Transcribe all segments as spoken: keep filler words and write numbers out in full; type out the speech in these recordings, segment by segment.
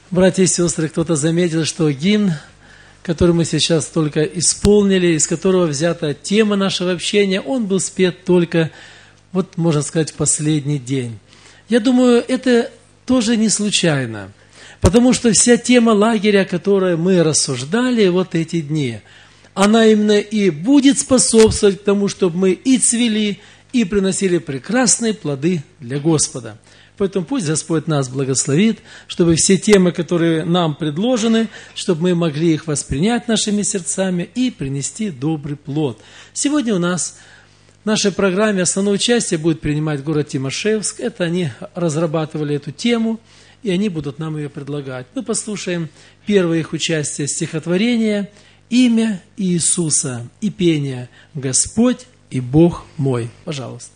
Братья и сестры, кто-то заметил, что гимн, который мы сейчас только исполнили, из которого взята тема нашего общения, он был спет только, вот можно сказать, в последний день. Я думаю, это тоже не случайно, потому что вся тема лагеря, которую мы рассуждали вот эти дни, она именно и будет способствовать к тому, чтобы мы и цвели, и приносили прекрасные плоды для Господа. Поэтому пусть Господь нас благословит, чтобы все темы, которые нам предложены, чтобы мы могли их воспринять нашими сердцами и принести добрый плод. Сегодня у нас в нашей программе основное участие будет принимать город Тимошевск. Это они разрабатывали эту тему, и они будут нам ее предлагать. Мы послушаем первое их участие стихотворения «Имя Иисуса» и пение «Господь и Бог мой». Пожалуйста.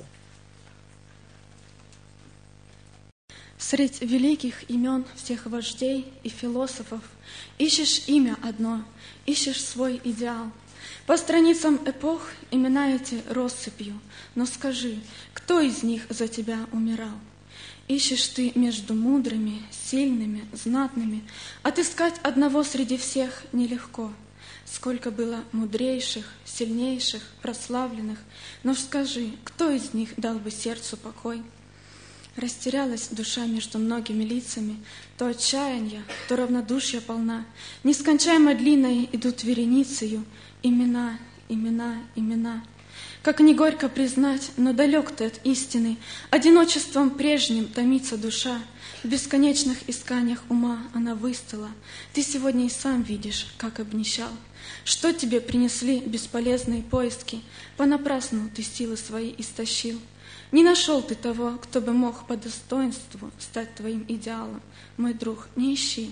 Средь великих имен всех вождей и философов ищешь имя одно, ищешь свой идеал. По страницам эпох имена эти россыпью, но скажи, кто из них за тебя умирал? Ищешь ты между мудрыми, сильными, знатными, отыскать одного среди всех нелегко. Сколько было мудрейших, сильнейших, прославленных, но скажи, кто из них дал бы сердцу покой? Растерялась душа между многими лицами, то отчаяние, то равнодушие полна. Нескончаемо длинной идут вереницею имена, имена, имена. Как не горько признать, но далек ты от истины, одиночеством прежним томится душа. В бесконечных исканиях ума она выстала. Ты сегодня и сам видишь, как обнищал. Что тебе принесли бесполезные поиски? Понапрасну ты силы свои истощил. Не нашел ты того, кто бы мог по достоинству стать твоим идеалом. Мой друг, не ищи.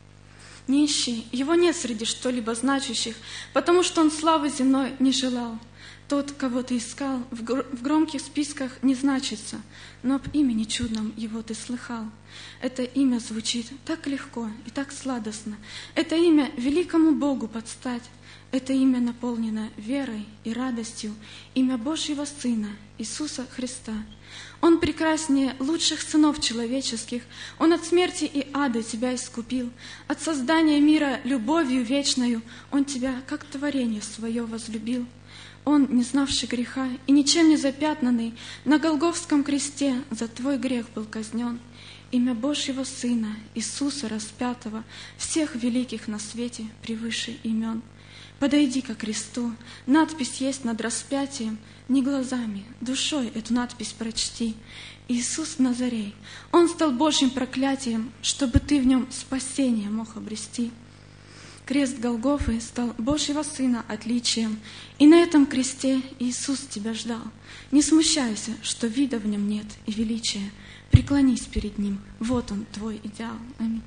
Не ищи, его нет среди что-либо значащих, потому что он славы земной не желал. Тот, кого ты искал, в, гр- в громких списках не значится, но об имени чудном его ты слыхал. Это имя звучит так легко и так сладостно. Это имя великому Богу подстать. Это имя наполнено верой и радостью, имя Божьего Сына, Иисуса Христа. Он прекраснее лучших сынов человеческих, Он от смерти и ада тебя искупил, от создания мира любовью вечною Он тебя, как творение свое, возлюбил. Он, не знавший греха и ничем не запятнанный, на Голгофском кресте за твой грех был казнен. Имя Божьего Сына, Иисуса распятого, всех великих на свете превыше имен. Подойди ко кресту, надпись есть над распятием, не глазами, душой эту надпись прочти. Иисус Назарей, Он стал Божьим проклятием, чтобы ты в Нем спасение мог обрести. Крест Голгофы стал Божьего Сына отличием, и на этом кресте Иисус тебя ждал. Не смущайся, что вида в Нем нет и величия. Преклонись перед Ним, вот Он, твой идеал. Аминь.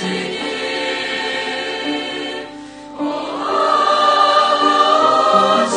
Oh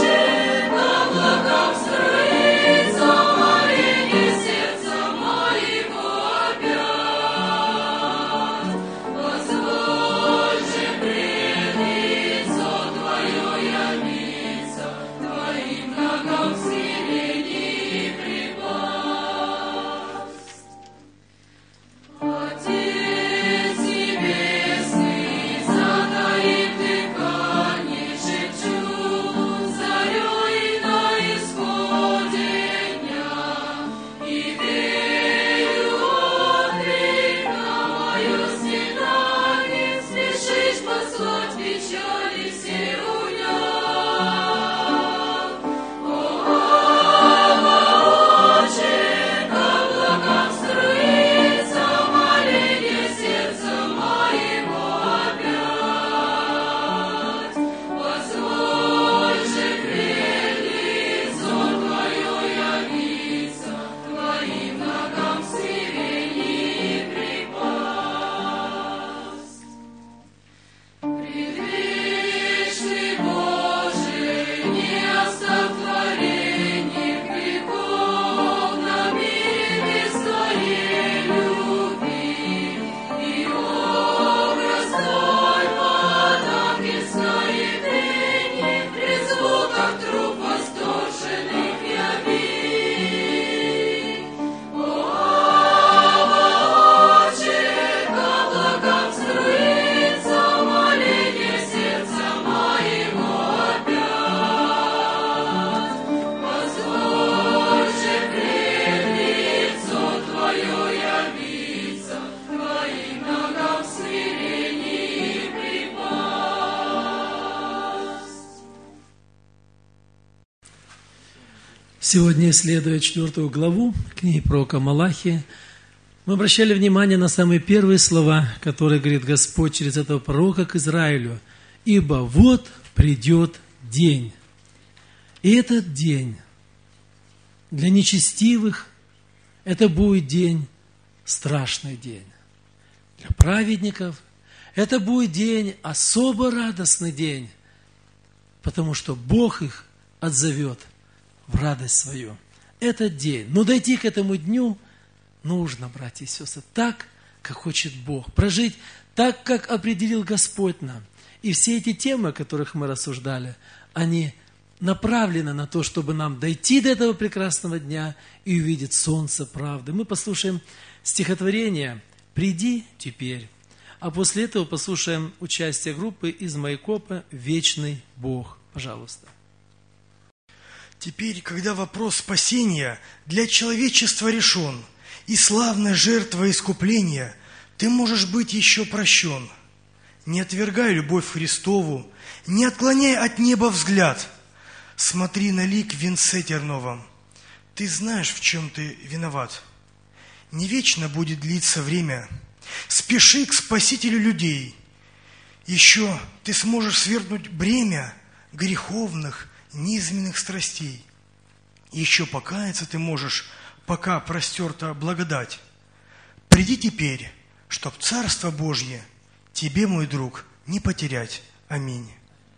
Сегодня, исследуя четвертую главу книги пророка Малахии, мы обращали внимание на самые первые слова, которые говорит Господь через этого пророка к Израилю. «Ибо вот придет день». И этот день для нечестивых это будет день, страшный день. Для праведников это будет день, особо радостный день, потому что Бог их отзовет в радость свою. Этот день. Но дойти к этому дню нужно, братья и сестры, так, как хочет Бог. Прожить так, как определил Господь нам. И все эти темы, о которых мы рассуждали, они направлены на то, чтобы нам дойти до этого прекрасного дня и увидеть солнце правды. Мы послушаем стихотворение «Приди теперь». А после этого послушаем участие группы из Майкопа «Вечный Бог». Пожалуйста. Теперь, когда вопрос спасения для человечества решен, и славная жертва искупления, ты можешь быть еще прощен. Не отвергай любовь Христову, не отклоняй от неба взгляд. Смотри на лик в венце терновом. Ты знаешь, в чем ты виноват. Не вечно будет длиться время. Спеши к Спасителю людей. Еще ты сможешь свергнуть бремя греховных, низменных страстей. Еще покаяться ты можешь, пока простерта благодать. Приди теперь, чтоб Царство Божье тебе, мой друг, не потерять. Аминь.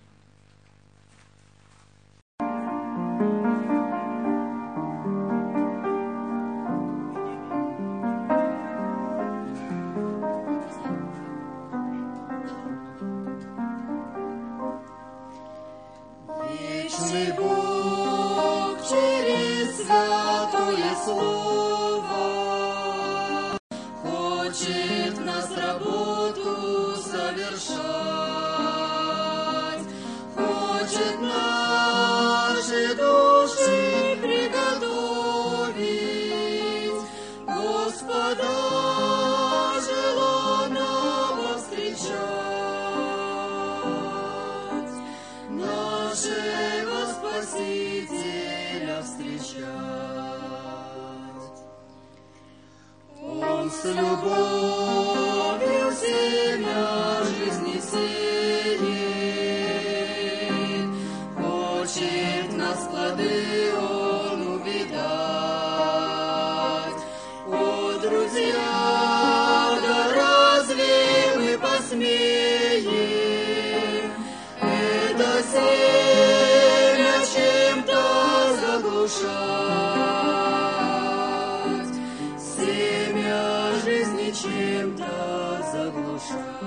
Вечный Бог через святое слово хочет в нас работу совершать, хочет наши души приготовить, Господа желанного встречать, нашего Спасителя встречать. Он с любовью семя жизни сеет, хочет в нас плоды Он увидать. О, друзья, да разве мы посмеем это семя чем-то заглушать, семя жизни чем-то заглушать?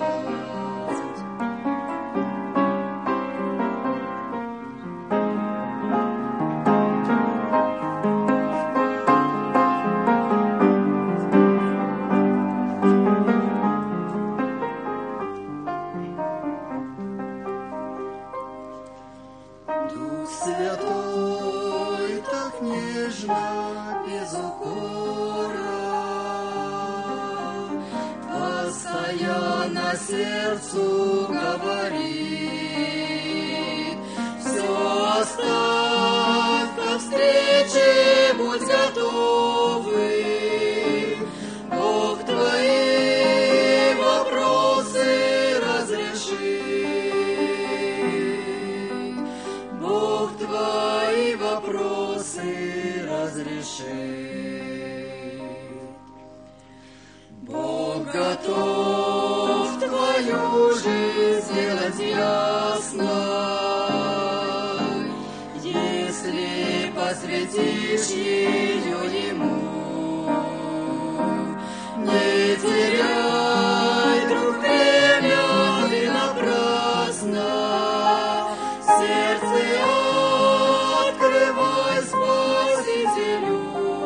Дух Святой так нежно, без укора, постоянно сердцу говорит: все оставь, ко встрече будь готовы, Бог твои вопросы разрешит, Бог твои вопросы разрешит. Бог готов твою жизнь сделать ясной, если посвятишь ее Ему. Не теряй, друг, время и напрасно, сердце открывай Спасителю,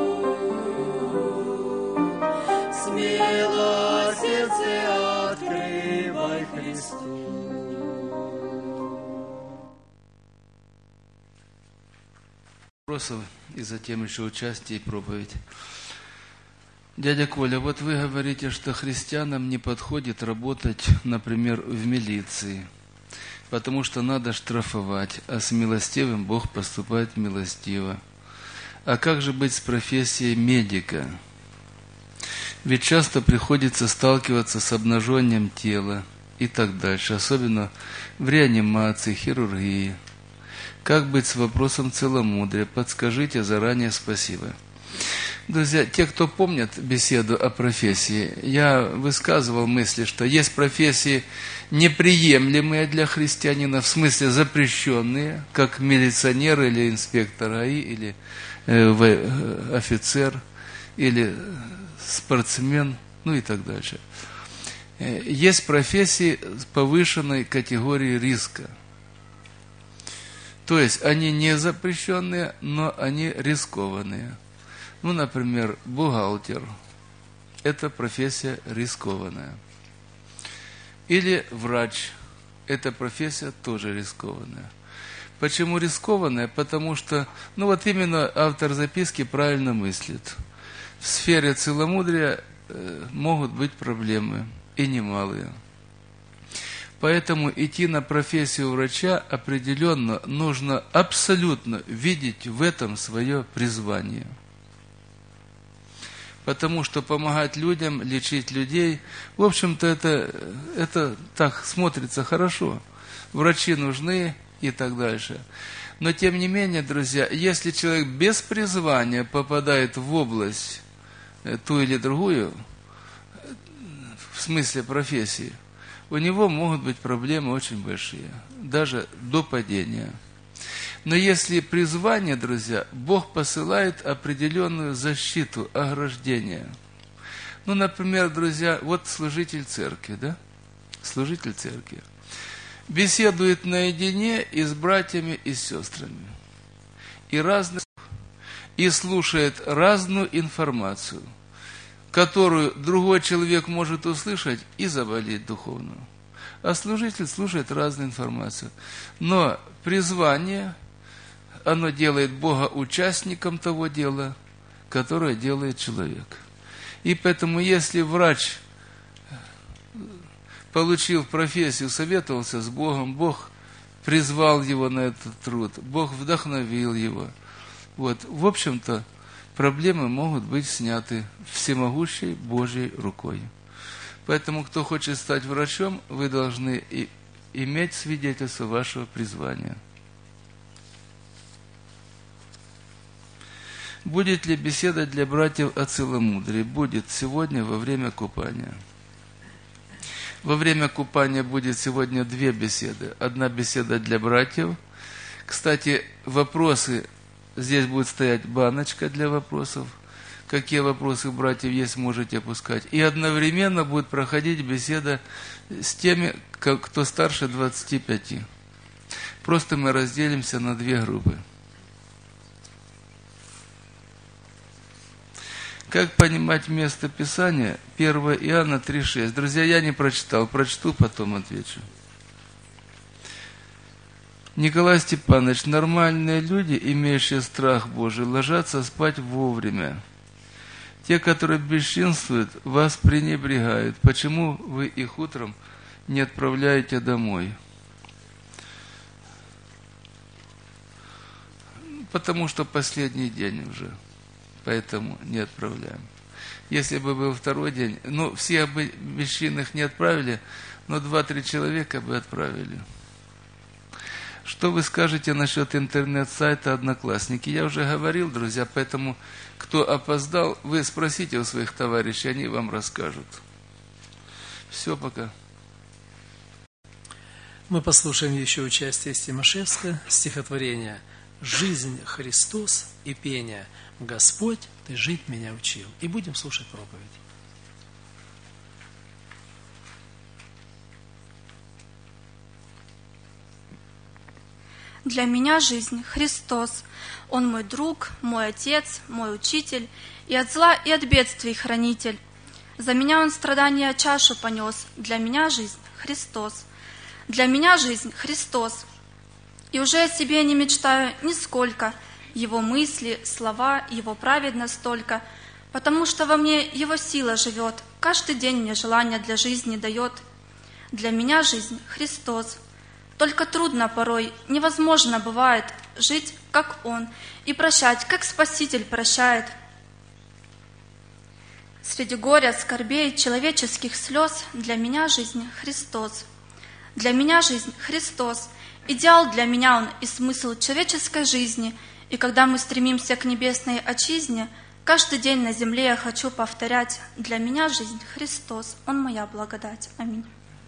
смело сердце открывай Христу. Вопросов и затем еще участие и проповедь. Дядя Коля, вот вы говорите, что христианам не подходит работать, например, в милиции, потому что надо штрафовать, а с милостивым Бог поступает милостиво. А как же быть с профессией медика? Ведь часто приходится сталкиваться с обнажением тела и так дальше, особенно в реанимации, хирургии. Как быть с вопросом целомудрия? Подскажите заранее, спасибо. Друзья, те, кто помнят беседу о профессии, я высказывал мысли, что есть профессии неприемлемые для христианина, в смысле запрещенные, как милиционер или инспектор АИ, или э, офицер, или спортсмен, ну и так дальше. Есть профессии с повышенной категорией риска. То есть они не запрещенные, но они рискованные. Ну, например, бухгалтер – это профессия рискованная. Или врач – это профессия тоже рискованная. Почему рискованная? Потому что, ну вот именно автор записки правильно мыслит. В сфере целомудрия э, могут быть проблемы, и немалые. Поэтому идти на профессию врача определенно нужно абсолютно видеть в этом свое призвание. Потому что помогать людям, лечить людей, в общем-то, это, это так смотрится хорошо. Врачи нужны и так дальше. Но, тем не менее, друзья, если человек без призвания попадает в область, ту или другую, в смысле профессии, у него могут быть проблемы очень большие, даже до падения. Но если призвание, друзья, Бог посылает определенную защиту, ограждение. Ну, например, друзья, вот служитель церкви, да? Служитель церкви. Беседует наедине и с братьями, и с сестрами. И, разных, и слушает разную информацию, которую другой человек может услышать и заболеть духовно. А служитель слушает разную информацию. Но призвание, оно делает Бога участником того дела, которое делает человек. И поэтому, если врач получил профессию, советовался с Богом, Бог призвал его на этот труд, Бог вдохновил его. Вот, в общем-то, проблемы могут быть сняты всемогущей Божьей рукой. Поэтому, кто хочет стать врачом, вы должны и иметь свидетельство вашего призвания. Будет ли беседа для братьев о целомудрии? Будет сегодня во время купания. Во время купания будет сегодня две беседы. Одна беседа для братьев. Кстати, вопросы, здесь будет стоять баночка для вопросов. Какие вопросы у братьев есть, можете опускать. И одновременно будет проходить беседа с теми, кто старше двадцати пяти. Просто мы разделимся на две группы. Как понимать место Писания? первое Иоанна три шесть. Друзья, я не прочитал, прочту, потом отвечу. Николай Степанович, нормальные люди, имеющие страх Божий, ложатся спать вовремя. Те, которые бесчинствуют, вас пренебрегают. Почему вы их утром не отправляете домой? Потому что последний день уже. Поэтому не отправляем. Если бы был второй день, ну, всех бы бесчинных не отправили, но два-три человека бы отправили. Что вы скажете насчет интернет-сайта «Одноклассники»? Я уже говорил, друзья, поэтому, кто опоздал, вы спросите у своих товарищей, они вам расскажут. Все, пока. Мы послушаем еще участие из Тимошевска, стихотворение «Жизнь Христос» и пение «Господь, Ты жить меня учил». И будем слушать проповедь. Для меня жизнь Христос. Он мой друг, мой отец, мой учитель, и от зла, и от бедствий хранитель. За меня он страдания чашу понес. Для меня жизнь Христос. Для меня жизнь Христос. И уже о себе не мечтаю нисколько. Его мысли, слова, Его праведность столько, потому что во мне Его сила живет, каждый день мне желание для жизни дает. Для меня жизнь Христос. Только трудно порой, невозможно бывает жить, как Он, и прощать, как Спаситель прощает. Среди горя, скорбей, человеческих слез для меня жизнь Христос. Для меня жизнь Христос. Идеал для меня Он и смысл человеческой жизни. И когда мы стремимся к небесной отчизне, каждый день на земле я хочу повторять: для меня жизнь Христос, Он моя благодать. Аминь.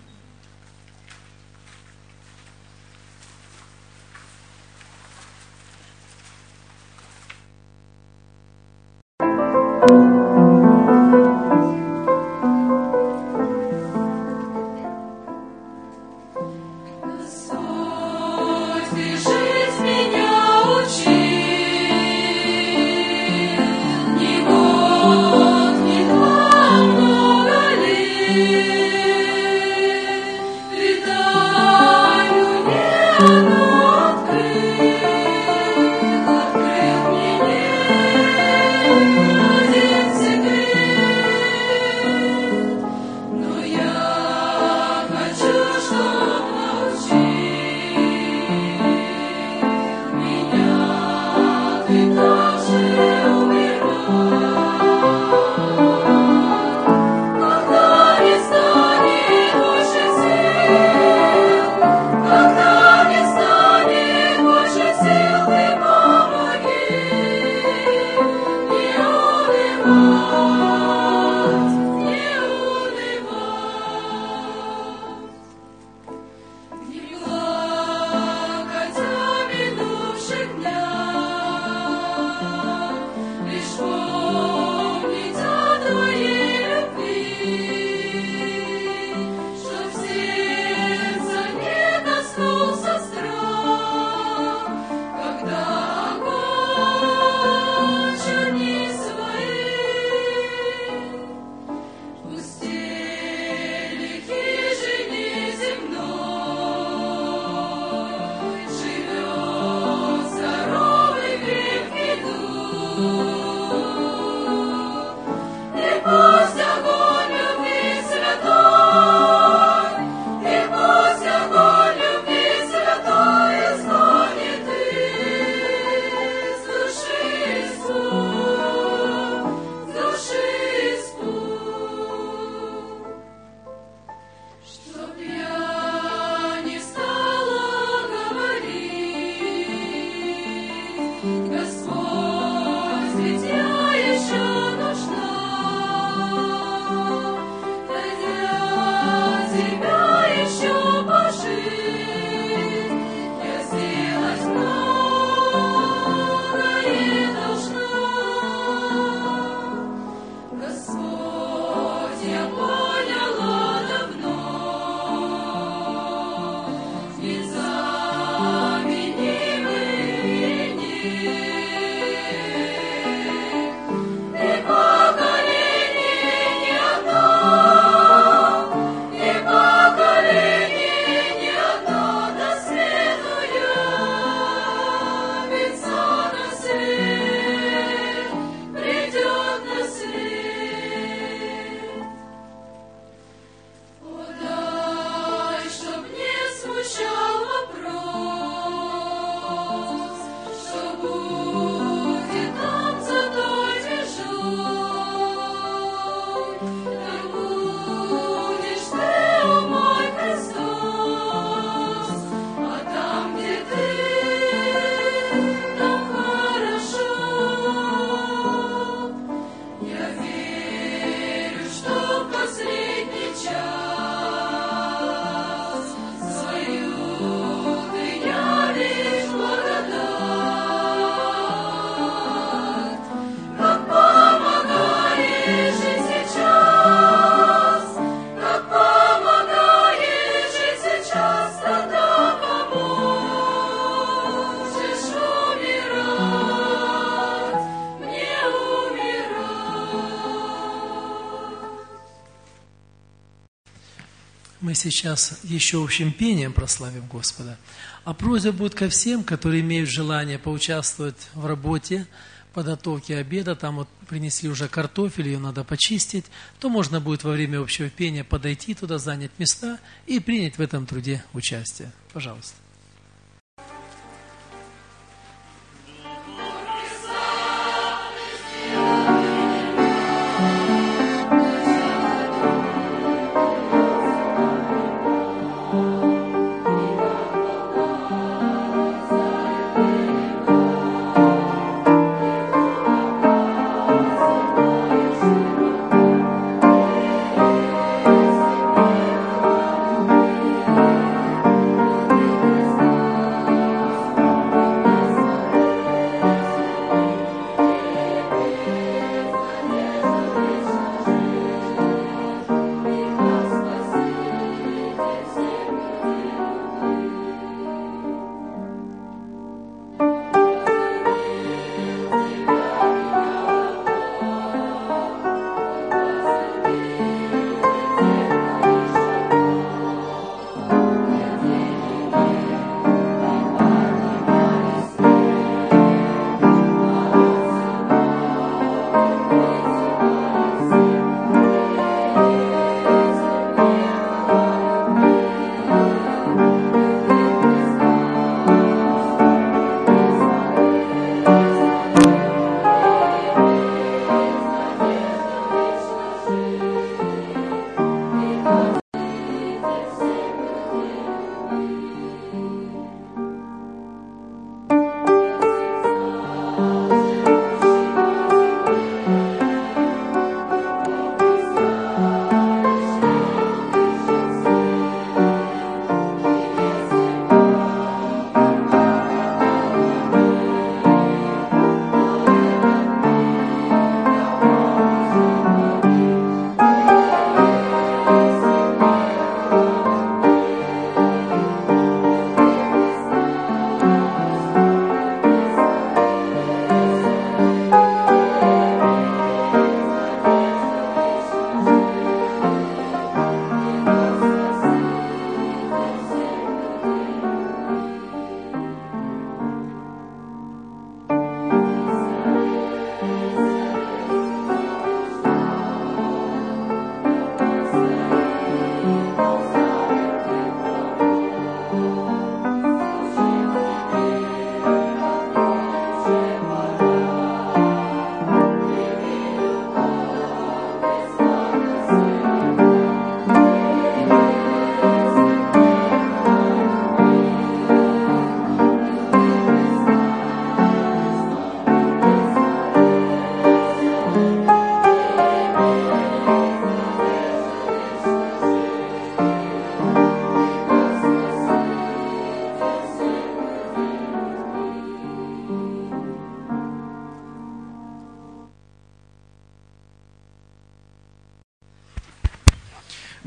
Мы сейчас еще общим пением прославим Господа. А просьба будет ко всем, которые имеют желание поучаствовать в работе, подготовки обеда. Там вот принесли уже картофель, ее надо почистить. То можно будет во время общего пения подойти туда, занять места и принять в этом труде участие. Пожалуйста.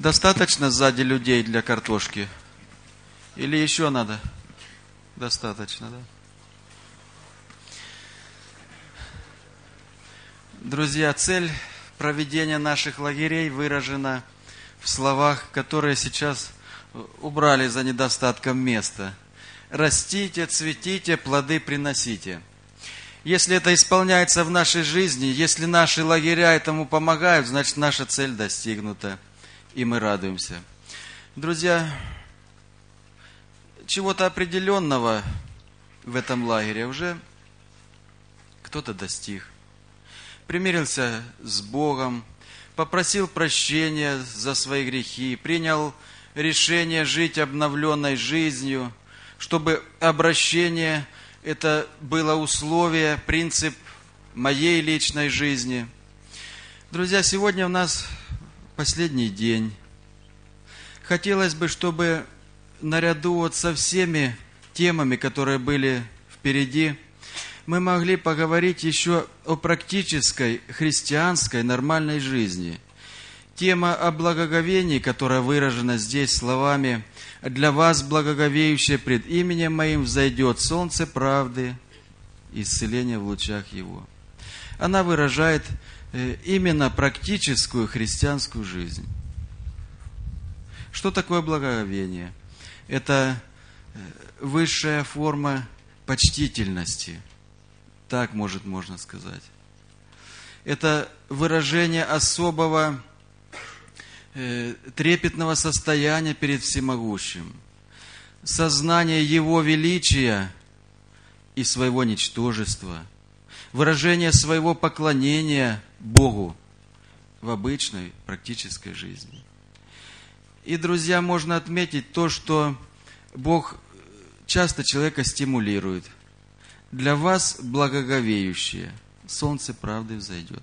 Достаточно сзади людей для картошки? Или еще надо? Достаточно, да? Друзья, цель проведения наших лагерей выражена в словах, которые сейчас убрали за недостатком места. Растите, цветите, плоды приносите. Если это исполняется в нашей жизни, если наши лагеря этому помогают, значит, наша цель достигнута, и мы радуемся. Друзья, чего-то определенного в этом лагере уже кто-то достиг. Примирился с Богом, попросил прощения за свои грехи, принял решение жить обновленной жизнью, чтобы обращение это было условие, принцип моей личной жизни. Друзья, сегодня у нас последний день. Хотелось бы, чтобы наряду вот со всеми темами, которые были впереди, мы могли поговорить еще о практической христианской нормальной жизни. Тема о благоговении, которая выражена здесь словами «Для вас, благоговеющие пред именем Моим, взойдет солнце правды, исцеление в лучах Его». Она выражает именно практическую христианскую жизнь. Что такое благоговение? Это высшая форма почтительности. Так, может, можно сказать. Это выражение особого э, трепетного состояния перед всемогущим. Сознание Его величия и своего ничтожества. Выражение своего поклонения Богу в обычной практической жизни. И, друзья, можно отметить то, что Бог часто человека стимулирует. Для вас, благоговеющие, солнце правды взойдет.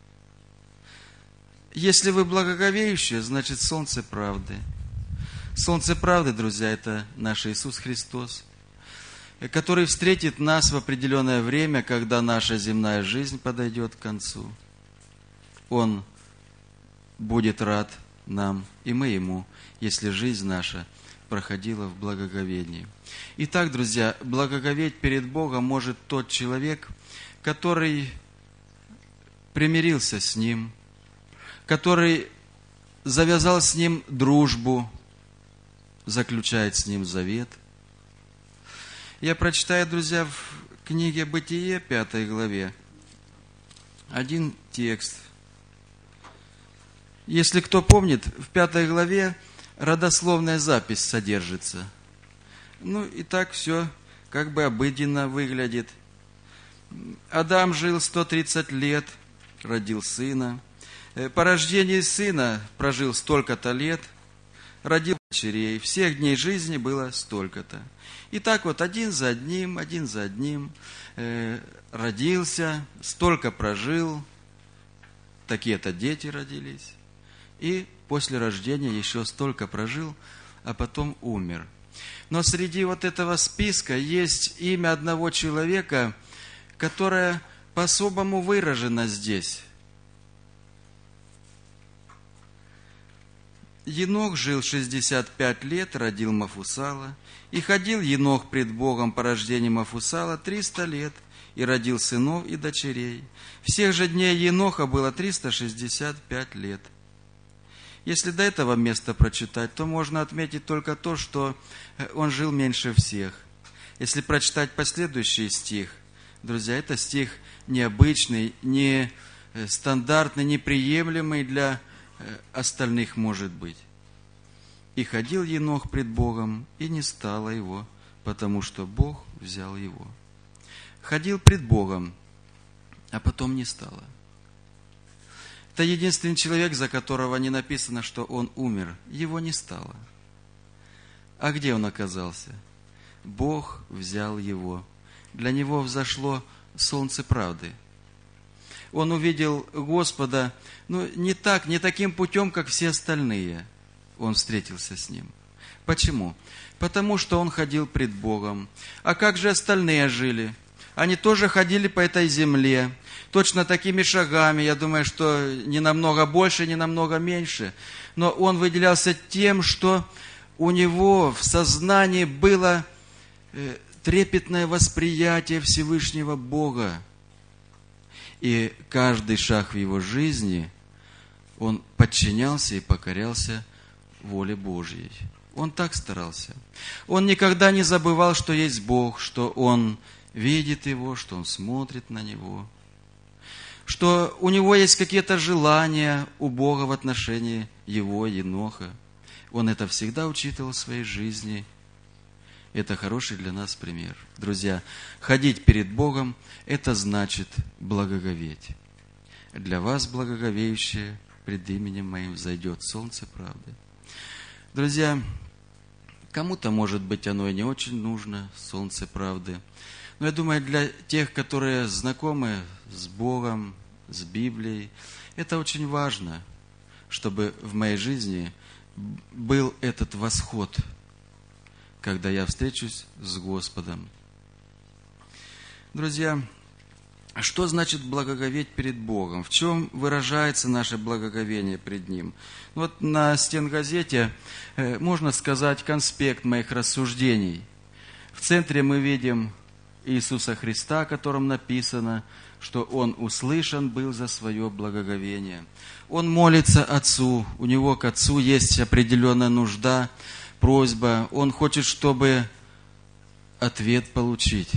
Если вы благоговеющие, значит солнце правды. Солнце правды, друзья, это наш Иисус Христос, который встретит нас в определенное время, когда наша земная жизнь подойдет к концу. Он будет рад нам, и мы Ему, если жизнь наша проходила в благоговении. Итак, друзья, благоговеть перед Богом может тот человек, который примирился с Ним, который завязал с Ним дружбу, заключает с Ним завет. Я прочитаю, друзья, в книге «Бытие», пятой главе, один текст. Если кто помнит, в пятой главе родословная запись содержится. Ну, и так все как бы обыденно выглядит. Адам жил сто тридцать лет, родил сына. По рождении сына прожил столько-то лет, родил дочерей. Всех дней жизни было столько-то. И так вот один за одним, один за одним э, родился, столько прожил, такие-то дети родились. И после рождения еще столько прожил, а потом умер. Но среди вот этого списка есть имя одного человека, которое по-особому выражено здесь. Енох жил шестьдесят пять лет, родил Мафусала, и ходил Енох пред Богом по рождению Мафусала триста лет, и родил сынов и дочерей. Всех же дней Еноха было триста шестьдесят пять лет. Если до этого места прочитать, то можно отметить только то, что он жил меньше всех. Если прочитать последующий стих, друзья, это стих необычный, не стандартный, неприемлемый для остальных может быть. «И ходил Енох пред Богом, и не стало его, потому что Бог взял его». Ходил пред Богом, а потом не стало. Это единственный человек, за которого не написано, что он умер. Его не стало. А где он оказался? Бог взял его. Для него взошло солнце правды. Он увидел Господа, ну, не так, не таким путем, как все остальные. Он встретился с Ним. Почему? Потому что он ходил пред Богом. А как же остальные жили? Они тоже ходили по этой земле, точно такими шагами, я думаю, что не намного больше, не намного меньше. но он выделялся тем, что у него в сознании было трепетное восприятие Всевышнего Бога. И каждый шаг в его жизни он подчинялся и покорялся воле Божьей. Он так старался. Он никогда не забывал, что есть Бог, что он видит его, что он смотрит на него, что у него есть какие-то желания у Бога в отношении его, Еноха. Он это всегда учитывал в своей жизни. Это хороший для нас пример. Друзья, ходить перед Богом – это значит благоговеть. Для вас, благоговеющие, пред именем Моим взойдет солнце правды. Друзья, кому-то, может быть, оно и не очень нужно, солнце правды. Но я думаю, для тех, которые знакомы с Богом, с Библией, это очень важно, чтобы в моей жизни был этот восход, когда я встречусь с Господом. Друзья, что значит благоговеть перед Богом? В чем выражается наше благоговение пред Ним? Вот на стенгазете можно сказать конспект моих рассуждений. В центре мы видим Иисуса Христа, о котором написано, что Он услышан был за свое благоговение. Он молится Отцу, у Него к Отцу есть определенная нужда, просьба. Он хочет, чтобы ответ получить.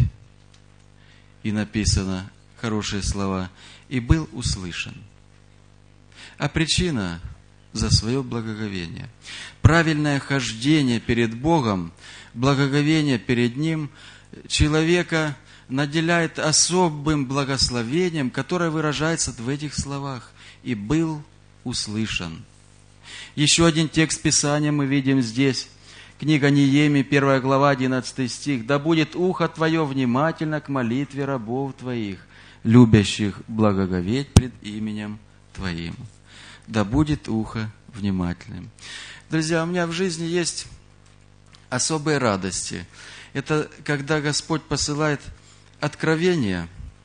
И написано хорошие слова. И был услышан. А причина за свое благоговение. Правильное хождение перед Богом, благоговение перед Ним человека наделяет особым благословением, которое выражается в этих словах. И был услышан. Еще один текст Писания мы видим здесь. Книга Неемии, первая глава, одиннадцатый стих. «Да будет ухо твое внимательно к молитве рабов твоих, любящих благоговеть пред именем Твоим». Да будет ухо внимательным. Друзья, у меня в жизни есть особые радости. Это когда Господь посылает откровения,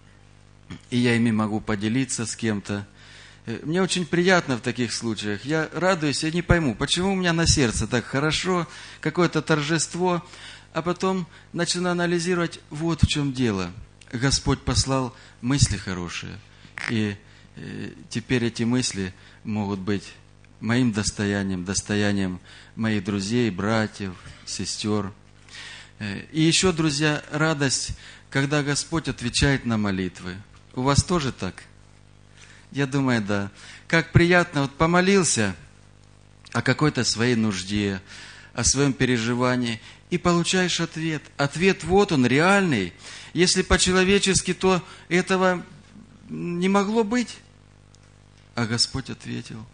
и я ими могу поделиться с кем-то. Мне очень приятно в таких случаях. Я радуюсь, я не пойму, почему у меня на сердце так хорошо, какое-то торжество, а потом начинаю анализировать, вот в чем дело. Господь послал мысли хорошие, и теперь эти мысли могут быть моим достоянием, достоянием моих друзей, братьев, сестер. И еще, друзья, радость, когда Господь отвечает на молитвы. У вас тоже так? Я думаю, да. Как приятно, вот помолился о какой-то своей нужде, о своем переживании, и получаешь ответ. Ответ вот он, реальный. Если по-человечески, то этого не могло быть. А Господь ответил.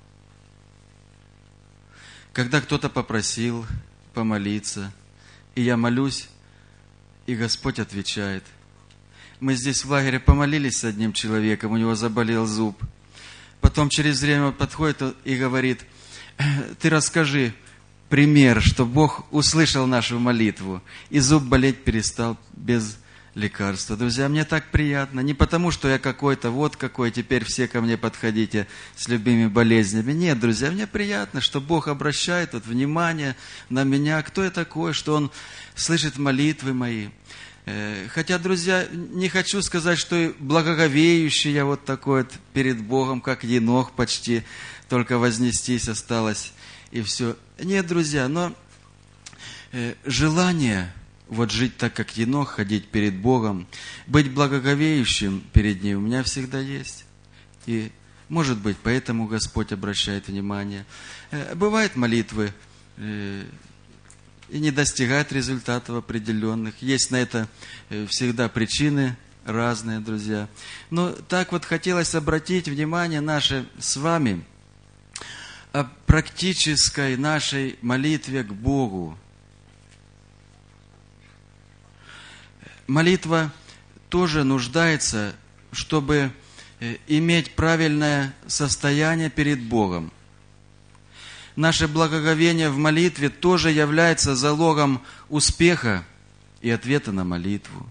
Когда кто-то попросил помолиться, и я молюсь, и Господь отвечает. Мы здесь в лагере помолились с одним человеком, у него заболел зуб. Потом через время он подходит и говорит, ты расскажи пример, что Бог услышал нашу молитву, и зуб болеть перестал без лекарства. Друзья, мне так приятно. Не потому, что я какой-то, вот какой, теперь все ко мне подходите с любыми болезнями. Нет, друзья, мне приятно, что Бог обращает вот внимание на меня. Кто я такой, что Он слышит молитвы мои. Хотя, друзья, не хочу сказать, что и благоговеющий я вот такой вот перед Богом, как Енох почти, только вознестись осталось и все. Нет, друзья, но желание вот жить так, как Енох, ходить перед Богом, быть благоговеющим перед Ним у меня всегда есть. И, может быть, поэтому Господь обращает внимание. Бывают молитвы и не достигает результатов определенных. Есть на это всегда причины разные, друзья. Но так вот хотелось обратить внимание наше с вами о практической нашей молитве к Богу. Молитва тоже нуждается, чтобы иметь правильное состояние перед Богом. Наше благоговение в молитве тоже является залогом успеха и ответа на молитву.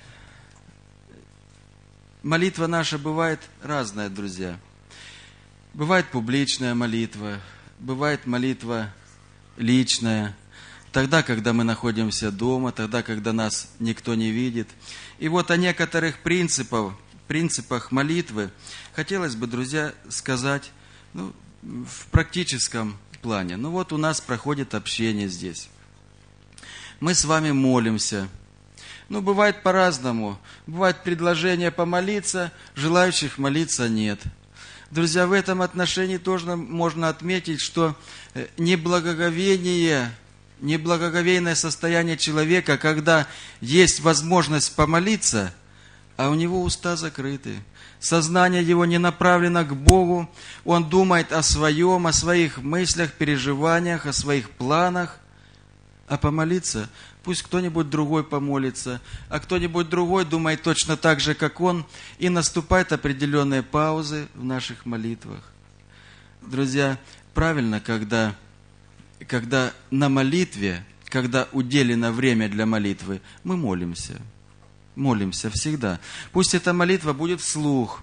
Молитва наша бывает разная, друзья. Бывает публичная молитва, бывает молитва личная, тогда, когда мы находимся дома, тогда, когда нас никто не видит. И вот о некоторых принципах, принципах молитвы хотелось бы, друзья, сказать ну, в практическом плане. Ну вот у нас проходит общение здесь. Мы с вами молимся. Ну, бывает по-разному. Бывает предложение помолиться, желающих молиться нет. Друзья, в этом отношении тоже можно отметить, что неблагоговение, неблагоговейное состояние человека, когда есть возможность помолиться, а у него уста закрыты. Сознание его не направлено к Богу. Он думает о своем, о своих мыслях, переживаниях, о своих планах. А помолиться, пусть кто-нибудь другой помолится, а кто-нибудь другой думает точно так же, как он, и наступают определенные паузы в наших молитвах. Друзья, правильно, когда, когда на молитве, когда уделено время для молитвы, мы молимся. Молимся всегда. Пусть эта молитва будет вслух,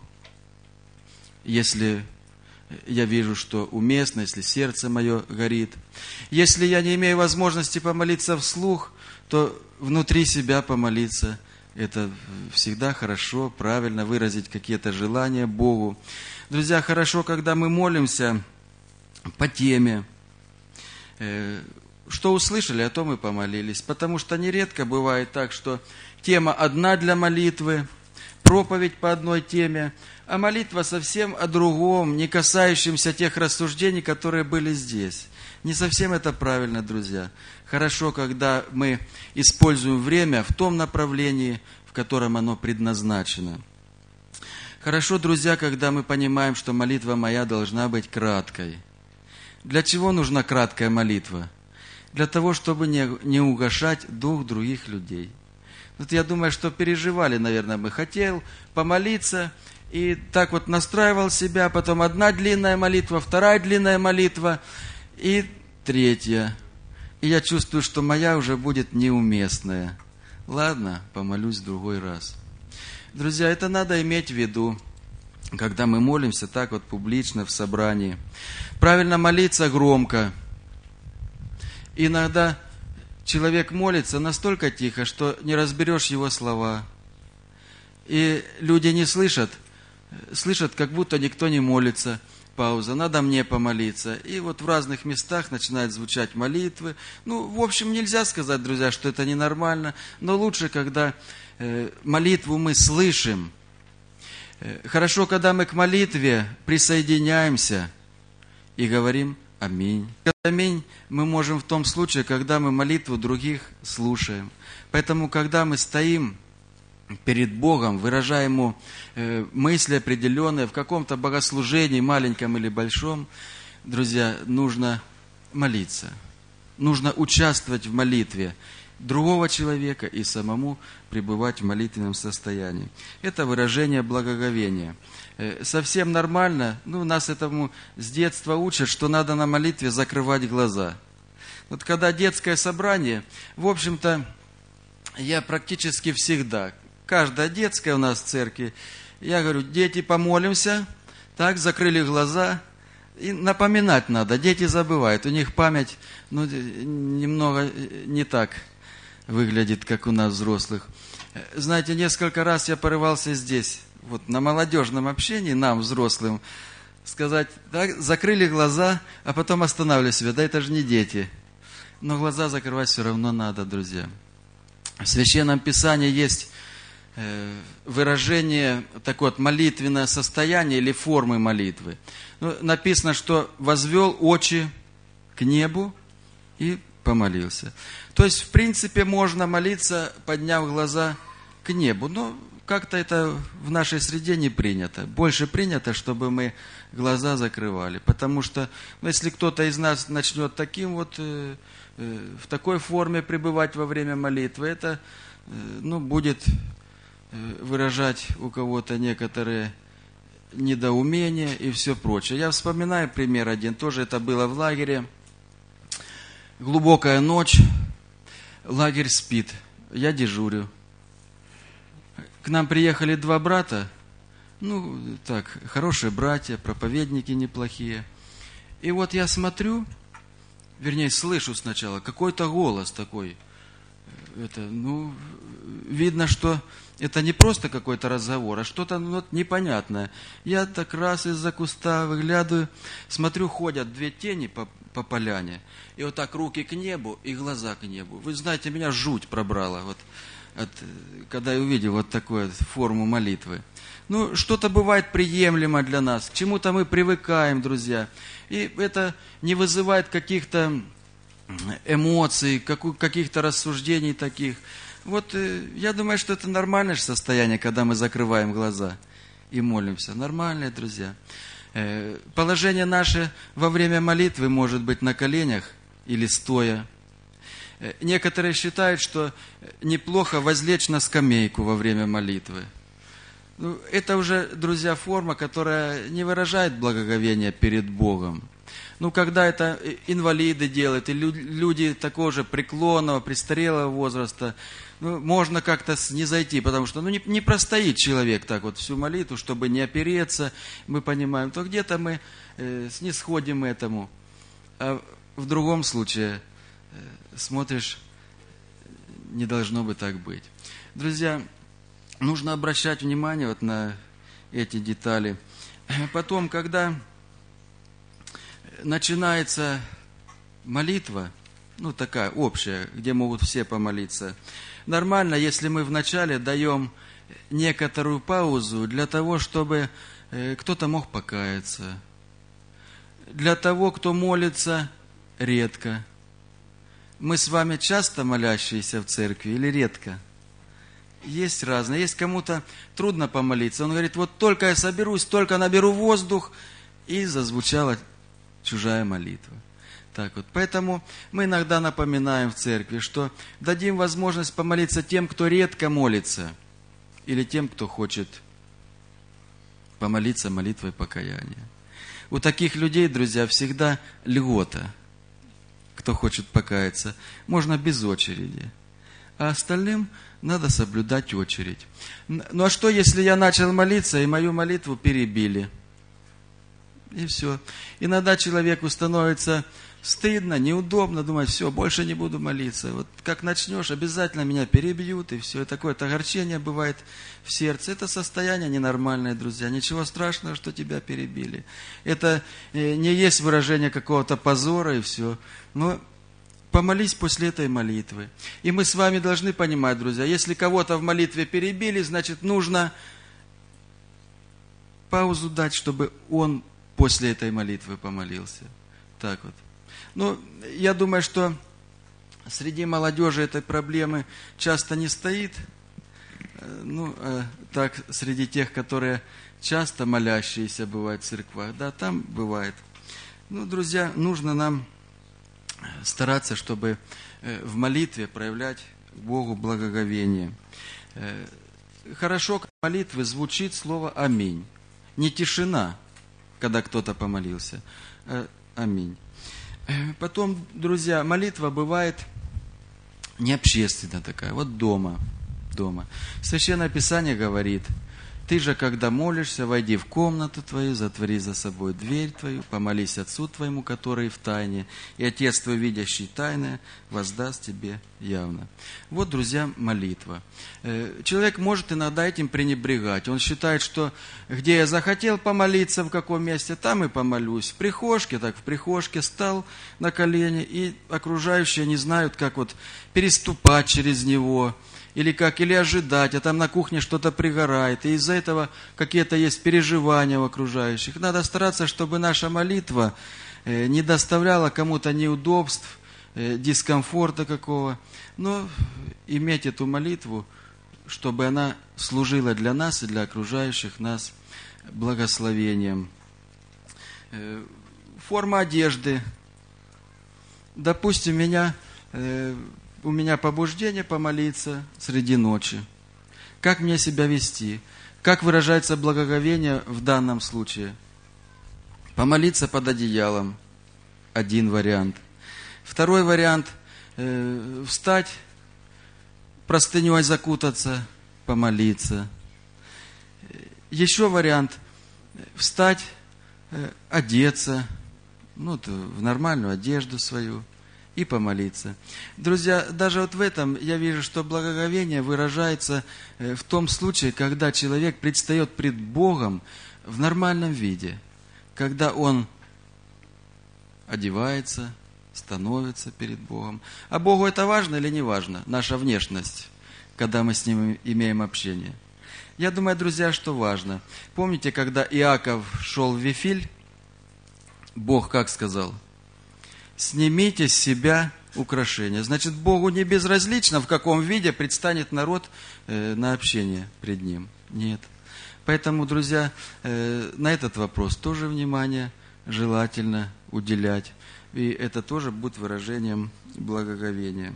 если я вижу, что уместно, если сердце мое горит. Если я не имею возможности помолиться вслух, то внутри себя помолиться. Это всегда хорошо, правильно, выразить какие-то желания Богу. Друзья, хорошо, когда мы молимся по теме. Что услышали, о том и помолились. Потому что нередко бывает так, что тема одна для молитвы, проповедь по одной теме, а молитва совсем о другом, не касающемся тех рассуждений, которые были здесь. Не совсем это правильно, друзья. Хорошо, когда мы используем время в том направлении, в котором оно предназначено. Хорошо, друзья, когда мы понимаем, что молитва моя должна быть краткой. Для чего нужна краткая молитва? Для того, чтобы не, не угашать дух других людей. Вот я думаю, что переживали, наверное, мы. Хотел помолиться, и так вот настраивал себя, потом одна длинная молитва, вторая длинная молитва, и третья. И я чувствую, что моя уже будет неуместная. Ладно, помолюсь в другой раз. Друзья, это надо иметь в виду, когда мы молимся так вот публично в собрании. Правильно молиться громко. Иногда человек молится настолько тихо, что не разберешь его слова. И люди не слышат, слышат, как будто никто не молится. Пауза, надо мне помолиться. И вот в разных местах начинают звучать молитвы. Ну, в общем, нельзя сказать, друзья, что это ненормально, но лучше, когда э, молитву мы слышим. Э, хорошо, когда мы к молитве присоединяемся и говорим «Аминь». Аминь мы можем в том случае, когда мы молитву других слушаем. Поэтому, когда мы стоим перед Богом, выражая Ему э, мысли определенные в каком-то богослужении, маленьком или большом, друзья, нужно молиться. Нужно участвовать в молитве другого человека и самому пребывать в молитвенном состоянии. Это выражение благоговения. Э, совсем нормально, ну, нас этому с детства учат, что надо на молитве закрывать глаза. Вот когда детское собрание, в общем-то, я практически всегда, каждая детская у нас в церкви, я говорю, дети, помолимся, так, закрыли глаза, и напоминать надо, дети забывают, у них память, ну, немного не так выглядит, как у нас взрослых. Знаете, несколько раз я порывался здесь, вот на молодежном общении, нам, взрослым, сказать, так, закрыли глаза, а потом останавливали себя, да это же не дети. Но глаза закрывать все равно надо, друзья. В Священном Писании есть выражение такое вот молитвенное состояние или формы молитвы. Ну, написано, что возвел очи к небу и помолился. То есть, в принципе, можно молиться, подняв глаза к небу. Но как-то это в нашей среде не принято. Больше принято, чтобы мы глаза закрывали. Потому что, ну, если кто-то из нас начнет таким вот, э, э, в такой форме пребывать во время молитвы, это э, ну, будет выражать у кого-то некоторые недоумения и все прочее. Я вспоминаю пример один, тоже это было в лагере. Глубокая ночь, лагерь спит, я дежурю. К нам приехали два брата, ну, так, хорошие братья, проповедники неплохие. И вот я смотрю, вернее, слышу сначала какой-то голос такой. Это, ну, видно, что это не просто какой-то разговор, а что-то ну, непонятное. Я так раз из-за куста выглядываю, смотрю, ходят две тени по, по поляне, и вот так руки к небу и глаза к небу. Вы знаете, меня жуть пробрала, вот, от, когда я увидел вот такую форму молитвы. Ну, что-то бывает приемлемо для нас, к чему-то мы привыкаем, друзья, и это не вызывает каких-то эмоций, каких-то рассуждений таких. Вот я думаю, что это нормальное состояние, когда мы закрываем глаза и молимся. Нормальное, друзья. Положение наше во время молитвы может быть на коленях или стоя. Некоторые считают, что неплохо возлечь на скамейку во время молитвы. Ну, это уже, друзья, форма, которая не выражает благоговения перед Богом. Ну, когда это инвалиды делают, и люди такого же преклонного, престарелого возраста, ну, можно как-то не зайти, потому что ну, не, не простоит человек так вот всю молитву, чтобы не опереться, мы понимаем, то где-то мы э, снисходим этому. А в другом случае, э, смотришь, не должно бы так быть. Друзья, нужно обращать внимание вот на эти детали. Потом, когда начинается молитва, ну такая общая, где могут все помолиться, нормально, если мы вначале даем некоторую паузу для того, чтобы кто-то мог покаяться, для того, кто молится редко. Мы с вами часто молящиеся в церкви или редко? Есть разное. Есть кому-то трудно помолиться. Он говорит, вот только я соберусь, только наберу воздух, и зазвучала чужая молитва. Так вот. Поэтому мы иногда напоминаем в церкви, что дадим возможность помолиться тем, кто редко молится, или тем, кто хочет помолиться молитвой покаяния. У таких людей, друзья, всегда льгота. Кто хочет покаяться, можно без очереди. А остальным надо соблюдать очередь. Ну а что, если я начал молиться, и мою молитву перебили? И все. Иногда человеку становится стыдно, неудобно, думать, все, больше не буду молиться. Вот как начнешь, обязательно меня перебьют, и все. И такое-то огорчение бывает в сердце. Это состояние ненормальное, друзья. Ничего страшного, что тебя перебили. Это не есть выражение какого-то позора, и все. Но помолись после этой молитвы. И мы с вами должны понимать, друзья, если кого-то в молитве перебили, значит, нужно паузу дать, чтобы он после этой молитвы помолился. Так вот. Ну, я думаю, что среди молодежи этой проблемы часто не стоит. Ну, так, среди тех, которые часто молящиеся бывают в церквах, да, там бывает. Ну, друзья, нужно нам стараться, чтобы в молитве проявлять Богу благоговение. Хорошо, к молитве звучит слово «Аминь». Не тишина, когда кто-то помолился, а «Аминь». Потом, друзья, молитва бывает не общественная такая, вот дома, дома. Священное Писание говорит, ты же, когда молишься, войди в комнату твою, затвори за собой дверь твою, помолись Отцу твоему, который в тайне, и Отец твой, видящий тайное, воздаст тебе явно. Вот, друзья, молитва. Человек может иногда этим пренебрегать. Он считает, что где я захотел помолиться, в каком месте, там и помолюсь. В прихожке, так в прихожке стал на колени, и окружающие не знают, как вот переступать через него, или как, или ожидать, а там на кухне что-то пригорает, и из-за этого какие-то есть переживания у окружающих. Надо стараться, чтобы наша молитва не доставляла кому-то неудобств, дискомфорта какого, но иметь эту молитву, чтобы она служила для нас и для окружающих нас благословением. Форма одежды. Допустим, меня... У меня побуждение помолиться среди ночи. Как мне себя вести? Как выражается благоговение в данном случае? Помолиться под одеялом. Один вариант. Второй вариант э, – встать, простыней закутаться, помолиться. еще вариант – встать, одеться, ну, в нормальную одежду свою и помолиться. Друзья, даже вот в этом я вижу, что благоговение выражается в том случае, когда человек предстает пред Богом в нормальном виде, когда он одевается, становится перед Богом. А Богу это важно или не важно, наша внешность, когда мы с Ним имеем общение? Я думаю, друзья, что важно. Помните, когда Иаков шел в Вифиль, Бог как сказал? Снимите с себя украшения. Значит, Богу не безразлично, в каком виде предстанет народ э, на общение пред Ним. Нет. Поэтому, друзья, э, на этот вопрос тоже внимание желательно уделять. И это тоже будет выражением благоговения.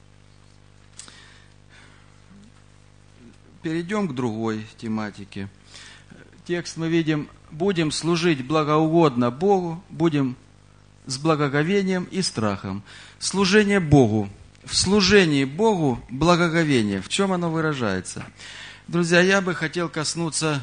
Перейдем к другой тематике. Текст мы видим: будем служить благоугодно Богу, будем с благоговением и страхом. Служение Богу. В служении Богу благоговение. В чем оно выражается? Друзья, я бы хотел коснуться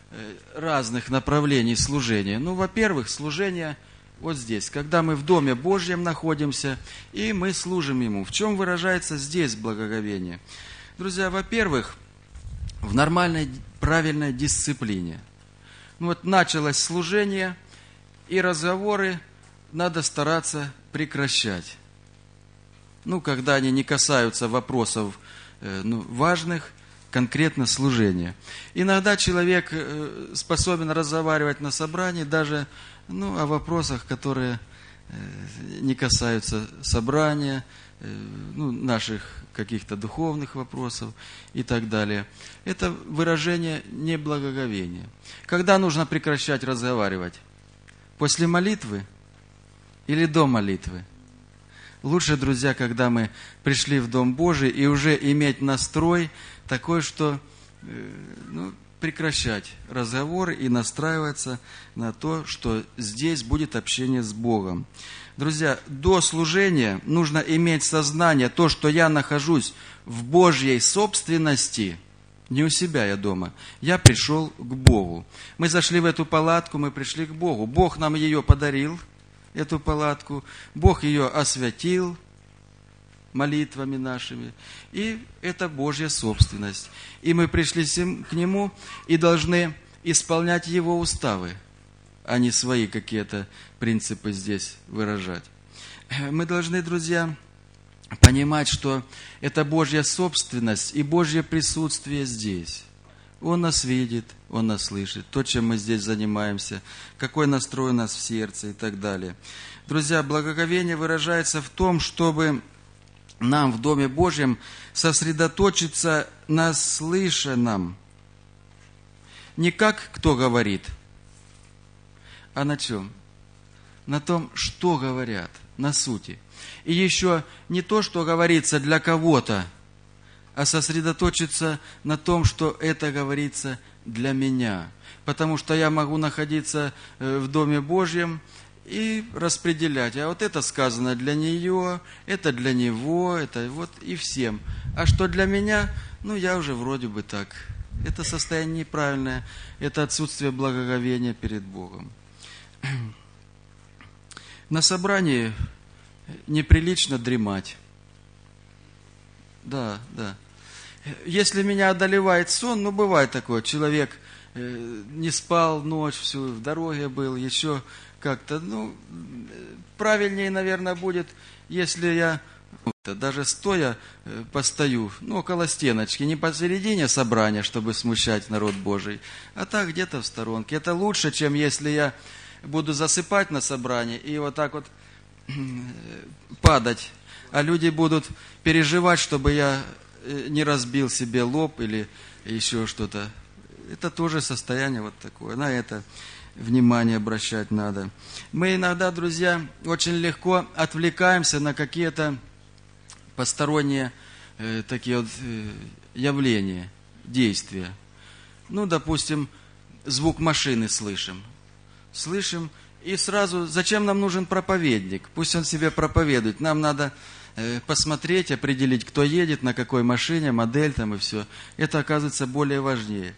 разных направлений служения. Ну, во-первых, служение вот здесь, когда мы в Доме Божьем находимся, и мы служим Ему. В чем выражается здесь благоговение? Друзья, во-первых, в нормальной, правильной дисциплине. Ну вот началось служение, и разговоры надо стараться прекращать. Ну, когда они не касаются вопросов э, ну, важных, конкретно служения. Иногда человек э, способен разговаривать на собрании даже ну, о вопросах, которые э, не касаются собрания, э, ну, наших каких-то духовных вопросов и так далее. Это выражение неблагоговения. Когда нужно прекращать разговаривать? После молитвы или до молитвы? Лучше, друзья, когда мы пришли в Дом Божий и уже иметь настрой такой, что э, ну, прекращать разговоры и настраиваться на то, что здесь будет общение с Богом. Друзья, до служения нужно иметь сознание, то, что я нахожусь в Божьей собственности, не у себя я дома, я пришел к Богу. Мы зашли в эту палатку, мы пришли к Богу. Бог нам ее подарил, эту палатку, Бог ее освятил молитвами нашими, и это Божья собственность. И мы пришли к Нему и должны исполнять Его уставы, а не свои какие-то принципы здесь выражать. Мы должны, друзья, понимать, что это Божья собственность и Божье присутствие здесь. Он нас видит, Он нас слышит, то, чем мы здесь занимаемся, какой настрой у нас в сердце и так далее. Друзья, благоговение выражается в том, чтобы нам в Доме Божьем сосредоточиться на слышанном. Не как кто говорит, а на чем? На том, что говорят, на сути. И еще не то, что говорится для кого-то, а сосредоточиться на том, что это говорится для меня. Потому что я могу находиться в Доме Божьем и распределять. А вот это сказано для нее, это для него, это вот и всем. А что для меня, ну я уже вроде бы так. Это состояние неправильное, это отсутствие благоговения перед Богом. На собрании неприлично дремать. Да, да. Если меня одолевает сон, ну бывает такое, человек э, не спал ночь всю, в дороге был, еще как-то, ну, правильнее, наверное, будет, если я даже стоя э, постою, ну, около стеночки, не посередине собрания, чтобы смущать народ Божий, а так где-то в сторонке. Это лучше, чем если я буду засыпать на собрании и вот так вот э, падать, а люди будут переживать, чтобы я не разбил себе лоб или еще что-то. Это тоже состояние вот такое. На это внимание обращать надо. Мы иногда, друзья, очень легко отвлекаемся на какие-то посторонние э, такие вот э, явления, действия. Ну, допустим, звук машины слышим. Слышим, и сразу, зачем нам нужен проповедник? Пусть он себе проповедует. Нам надо посмотреть, определить, кто едет, на какой машине, модель там и все. Это оказывается более важнее.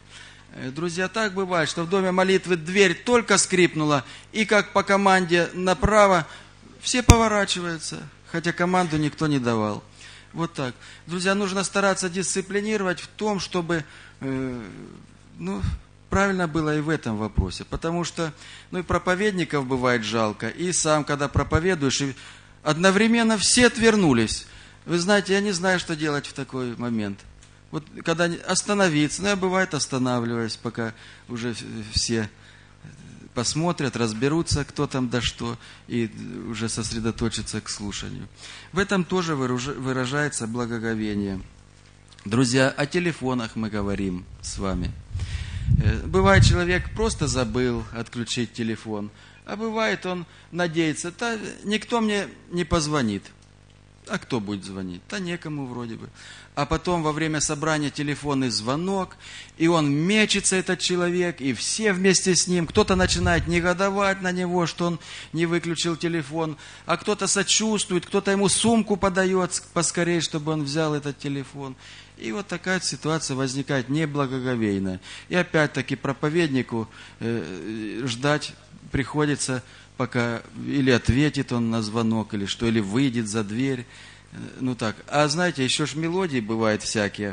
Друзья, так бывает, что в доме молитвы дверь только скрипнула, и как по команде направо все поворачиваются, хотя команду никто не давал. Вот так. Друзья, нужно стараться дисциплинировать в том, чтобы э, ну, правильно было и в этом вопросе. Потому что ну, и проповедников бывает жалко, и сам, когда проповедуешь, и одновременно все отвернулись. Вы знаете, я не знаю, что делать в такой момент. Вот когда остановиться, ну я бывает останавливаюсь, пока уже все посмотрят, разберутся, кто там да что, и уже сосредоточатся к слушанию. В этом тоже выражается благоговение. Друзья, о телефонах мы говорим с вами. Бывает, человек просто забыл отключить телефон, а бывает, он надеется, да никто мне не позвонит. А кто будет звонить? Да некому вроде бы. А потом во время собрания телефонный звонок, и он мечется, этот человек, и все вместе с ним. Кто-то начинает негодовать на него, что он не выключил телефон, а кто-то сочувствует, кто-то ему сумку подает поскорее, чтобы он взял этот телефон. И вот такая ситуация возникает неблагоговейная. И опять-таки проповеднику э, ждать приходится, пока или ответит он на звонок, или что, или выйдет за дверь. Ну так. А знаете, еще ж мелодии бывают всякие.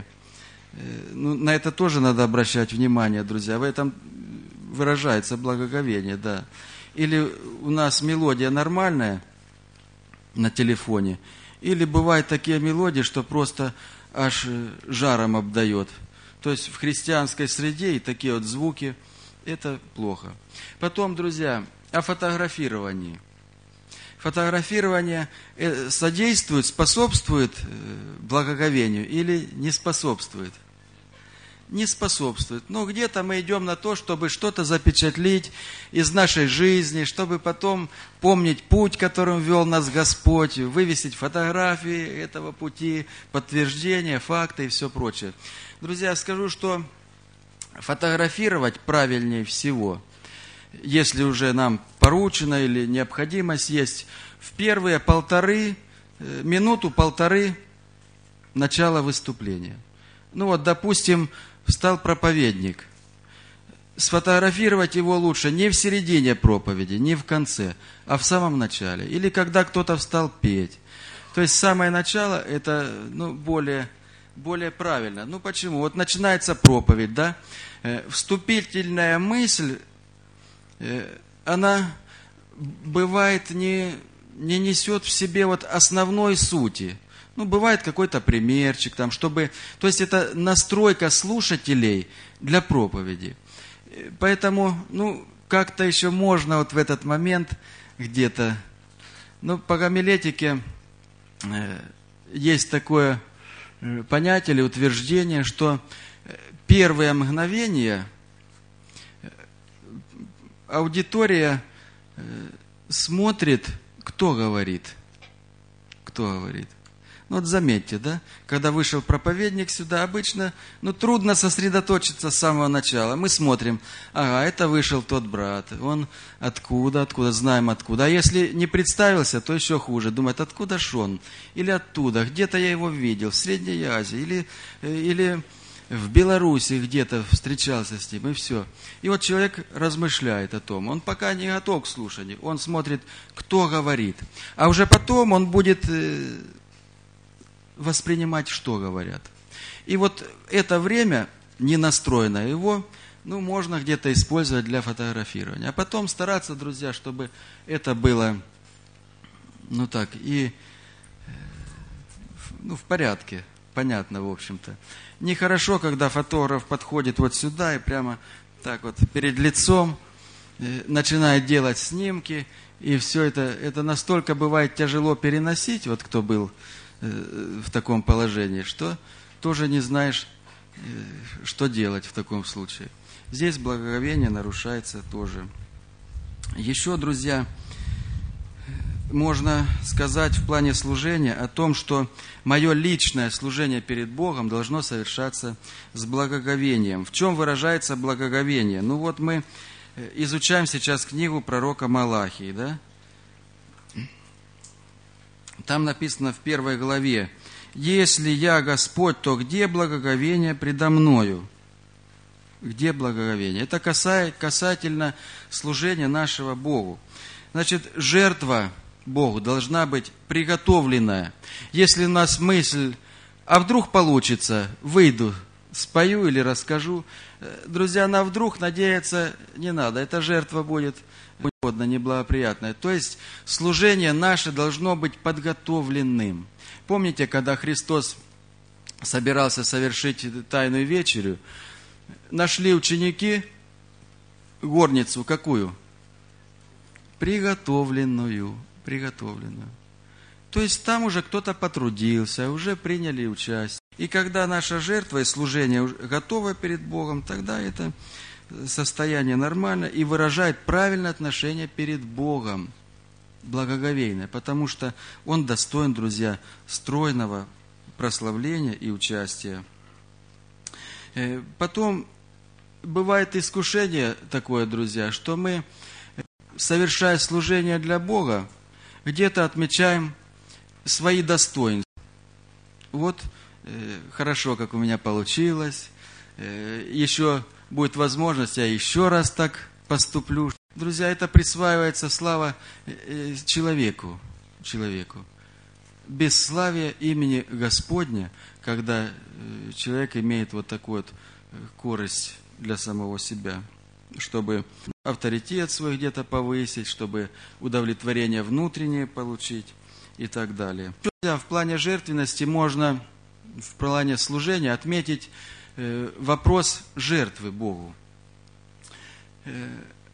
Ну, на это тоже надо обращать внимание, друзья. В этом выражается благоговение, да. Или у нас мелодия нормальная на телефоне, или бывают такие мелодии, что просто аж жаром обдает. То есть в христианской среде и такие вот звуки, это плохо. Потом, друзья, о фотографировании. Фотографирование содействует, способствует благоговению или не способствует? Не способствует. Но где-то мы идем на то, чтобы что-то запечатлеть из нашей жизни, чтобы потом помнить путь, которым вел нас Господь, вывесить фотографии этого пути, подтверждения, факты и все прочее. Друзья, я скажу, что фотографировать правильнее всего, если уже нам поручено или необходимость есть, в первые полторы, минуту-полторы начала выступления. Ну вот, допустим, встал проповедник. Сфотографировать его лучше не в середине проповеди, не в конце, а в самом начале. Или когда кто-то встал петь. То есть самое начало, это ну, более, более правильно. Ну почему? Вот начинается проповедь, да? Вступительная мысль, она бывает не, не несет в себе вот основной сути. Ну, бывает какой-то примерчик там, чтобы... То есть это настройка слушателей для проповеди. Поэтому, ну, как-то еще можно вот в этот момент где-то... Ну, по гомилетике э, есть такое понятие или утверждение, что первые мгновения аудитория смотрит, кто говорит. Кто говорит. Ну вот заметьте, да, когда вышел проповедник сюда, обычно, ну, трудно сосредоточиться с самого начала. Мы смотрим, ага, это вышел тот брат, он откуда, откуда, знаем откуда. А если не представился, то еще хуже. Думает, откуда ж он? Или оттуда, где-то я его видел, в Средней Азии, или, или в Беларуси где-то встречался с ним, и все. И вот человек размышляет о том, он пока не готов к слушанию, он смотрит, кто говорит. А уже потом он будет... воспринимать, что говорят. И вот это время, не настроенное его, ну, можно где-то использовать для фотографирования. А потом стараться, друзья, чтобы это было, ну так, и ну, в порядке, понятно, в общем-то. Нехорошо, когда фотограф подходит вот сюда и прямо так вот перед лицом начинает делать снимки, и все это, это настолько бывает тяжело переносить, вот кто был в таком положении, что тоже не знаешь, что делать в таком случае. Здесь благоговение нарушается тоже. Еще, друзья, можно сказать в плане служения о том, что мое личное служение перед Богом должно совершаться с благоговением. В чем выражается благоговение? Ну вот мы изучаем сейчас книгу пророка Малахии, да? Там написано в первой главе: «Если я Господь, то где благоговение предо мною?» Где благоговение? Это касательно служения нашего Богу. Значит, жертва Богу должна быть приготовленная. Если у нас мысль, а вдруг получится, выйду, спою или расскажу, друзья, на вдруг надеяться не надо. Эта жертва будет угодно неблагоприятная. То есть служение наше должно быть подготовленным. Помните, когда Христос собирался совершить Тайную вечерю, нашли ученики горницу какую? Приготовленную. Приготовленную. То есть там уже кто-то потрудился, уже приняли участие. И когда наша жертва и служение готово перед Богом, тогда это состояние нормально и выражает правильное отношение перед Богом, благоговейное, потому что Он достоин, друзья, стройного прославления и участия. Потом бывает искушение такое, друзья, что мы, совершая служение для Бога, где-то отмечаем свои достоинства. Вот э, хорошо, как у меня получилось, э, еще будет возможность, я еще раз так поступлю. Друзья, это присваивается слава э, человеку, человеку. Бесславие имени Господня, когда э, человек имеет вот такую вот э, корость для самого себя, чтобы авторитет свой где-то повысить, чтобы удовлетворение внутреннее получить и так далее. В плане жертвенности можно в плане служения отметить э, вопрос жертвы Богу. Э,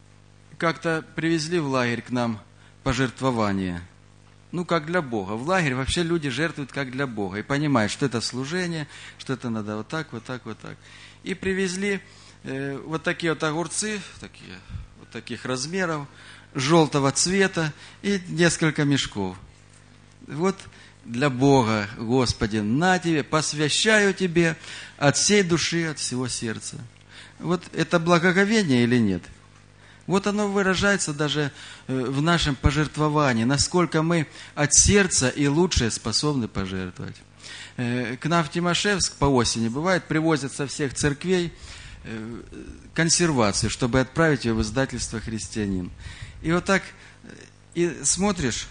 как-то привезли в лагерь к нам пожертвование. Ну, как для Бога. В лагерь вообще люди жертвуют как для Бога. И понимают, что это служение, что это надо вот так, вот так, вот так. И привезли э, вот такие вот огурцы, такие, вот таких размеров, желтого цвета и несколько мешков. Вот для Бога, Господи, на тебе, посвящаю тебе от всей души, от всего сердца. Вот это благоговение или нет? Вот оно выражается даже в нашем пожертвовании, насколько мы от сердца и лучшее способны пожертвовать. К нам в Тимошевск по осени бывает, привозят со всех церквей консервацию, чтобы отправить ее в издательство «Христианин». И вот так и смотришь,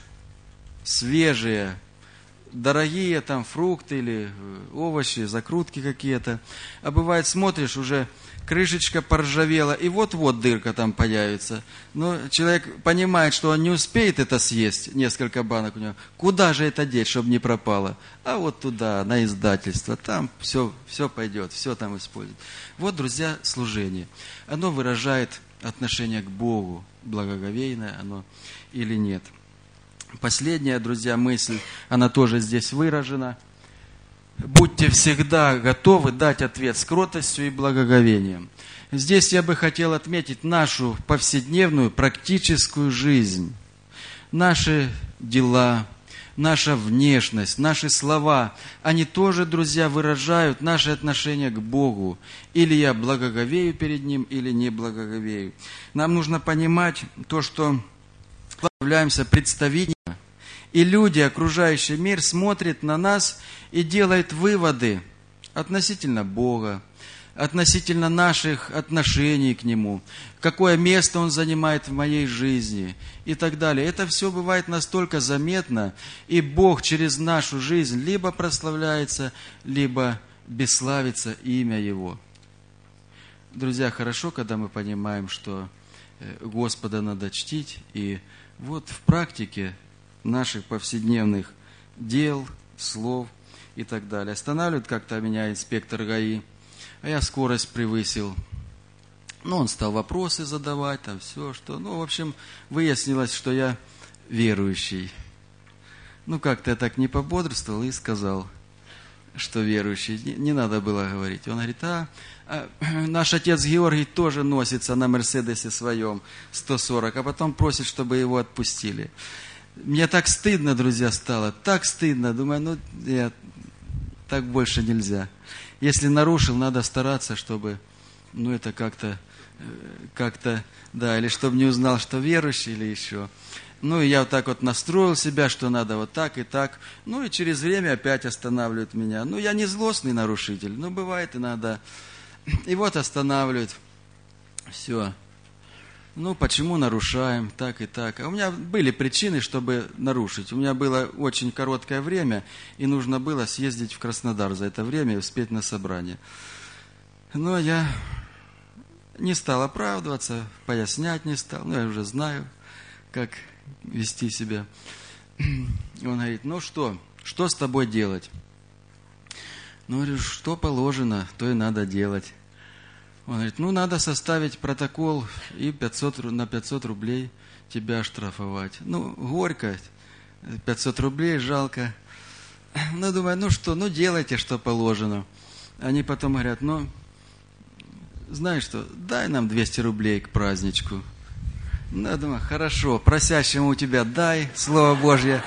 свежие, дорогие там фрукты или овощи, закрутки какие-то. А бывает, смотришь, уже крышечка поржавела, и вот-вот дырка там появится. Но человек понимает, что он не успеет это съесть, несколько банок у него. Куда же это деть, чтобы не пропало? А вот туда, на издательство, там все, все пойдет, все там используют. Вот, друзья, служение. Оно выражает отношение к Богу, благоговейное оно или нет. Последняя, друзья, мысль, она тоже здесь выражена. Будьте всегда готовы дать ответ с кротостью и благоговением. Здесь я бы хотел отметить нашу повседневную практическую жизнь. Наши дела, наша внешность, наши слова, они тоже, друзья, выражают наше отношение к Богу. Или я благоговею перед Ним, или не благоговею. Нам нужно понимать то, что мы являемся представителями, и люди, окружающий мир, смотрят на нас и делают выводы относительно Бога, относительно наших отношений к Нему, какое место Он занимает в моей жизни и так далее. Это все бывает настолько заметно, и Бог через нашу жизнь либо прославляется, либо бесславится имя Его. Друзья, хорошо, когда мы понимаем, что Господа надо чтить, и вот в практике наших повседневных дел, слов и так далее. Останавливает как-то меня инспектор ГАИ, а я скорость превысил. Ну, он стал вопросы задавать, там все, что... Ну, в общем, выяснилось, что я верующий. Ну, как-то я так не пободрствовал и сказал, что верующий. Не, не надо было говорить. Он говорит, а, а наш отец Георгий тоже носится на Мерседесе своем сто сорок, а потом просит, чтобы его отпустили. Мне так стыдно, друзья, стало, так стыдно. Думаю, ну, я, так больше нельзя. Если нарушил, надо стараться, чтобы, ну, это как-то, как-то, да, или чтобы не узнал, что верующий, или еще. Ну, и я вот так вот настроил себя, что надо вот так и так. Ну, и через время опять останавливают меня. Ну, я не злостный нарушитель, но бывает иногда. И вот останавливают. Все. Ну, почему нарушаем, так и так. А у меня были причины, чтобы нарушить. У меня было очень короткое время, и нужно было съездить в Краснодар за это время и успеть на собрание. Но я не стал оправдываться, пояснять не стал. Ну, я уже знаю, как вести себя. Он говорит, ну что, что с тобой делать? Ну, говорю, что положено, то и надо делать. Он говорит, ну, надо составить протокол и пятьсот, на пятьсот рублей тебя оштрафовать. Ну, горько, пятьсот рублей, жалко. Ну, думаю, ну что, ну, делайте, что положено. Они потом говорят, ну, знаешь что, дай нам двести рублей к праздничку. Ну, я думаю, хорошо, просящему у тебя дай, Слово Божье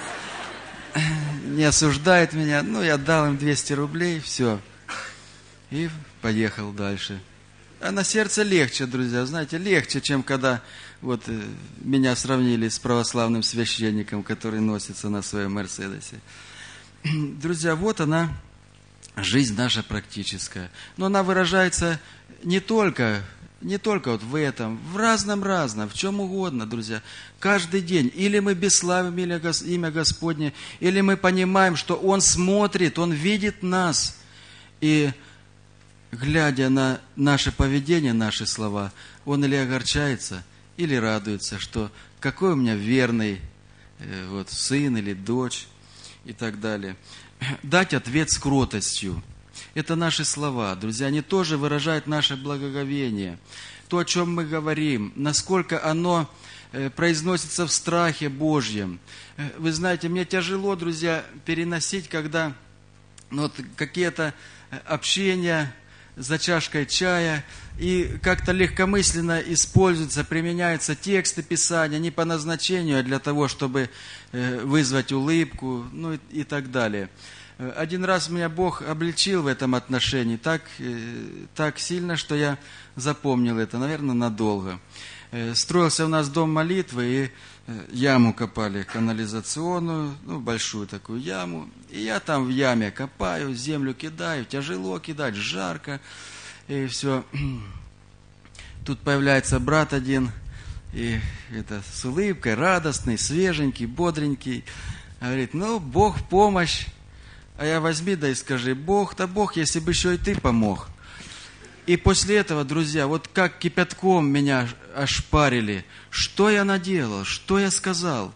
не осуждает меня. Ну, я дал им двести рублей, все. И поехал дальше. А на сердце легче, друзья, знаете, легче, чем когда вот э, меня сравнили с православным священником, который носится на своем Мерседесе. Друзья, вот она, жизнь наша практическая. Но она выражается не только, не только вот в этом, в разном-разном, в чем угодно, друзья. Каждый день или мы бесславим имя Господне, или мы понимаем, что Он смотрит, Он видит нас. И глядя на наше поведение, наши слова, он или огорчается, или радуется, что какой у меня верный э, вот, сын или дочь и так далее. Дать ответ с кротостью. Это наши слова, друзья, они тоже выражают наше благоговение. То, о чем мы говорим, насколько оно э, произносится в страхе Божьем. Э, вы знаете, мне тяжело, друзья, переносить, когда ну, вот, какие-то общения за чашкой чая, и как-то легкомысленно используются, применяются тексты Писания не по назначению, а для того, чтобы вызвать улыбку, ну и, и так далее. Один раз меня Бог обличил в этом отношении так, так сильно, что я запомнил это, наверное, надолго. Строился у нас дом молитвы, и яму копали канализационную, ну, большую такую яму. И я там в яме копаю, землю кидаю, тяжело кидать, жарко, и все. Тут появляется брат один, и это с улыбкой, радостный, свеженький, бодренький. Говорит, ну, Бог в помощь. А я возьми, да и скажи, Бог-то Бог, если бы еще и ты помог. И после этого, друзья, вот как кипятком меня ошпарили. Что я наделал? Что я сказал?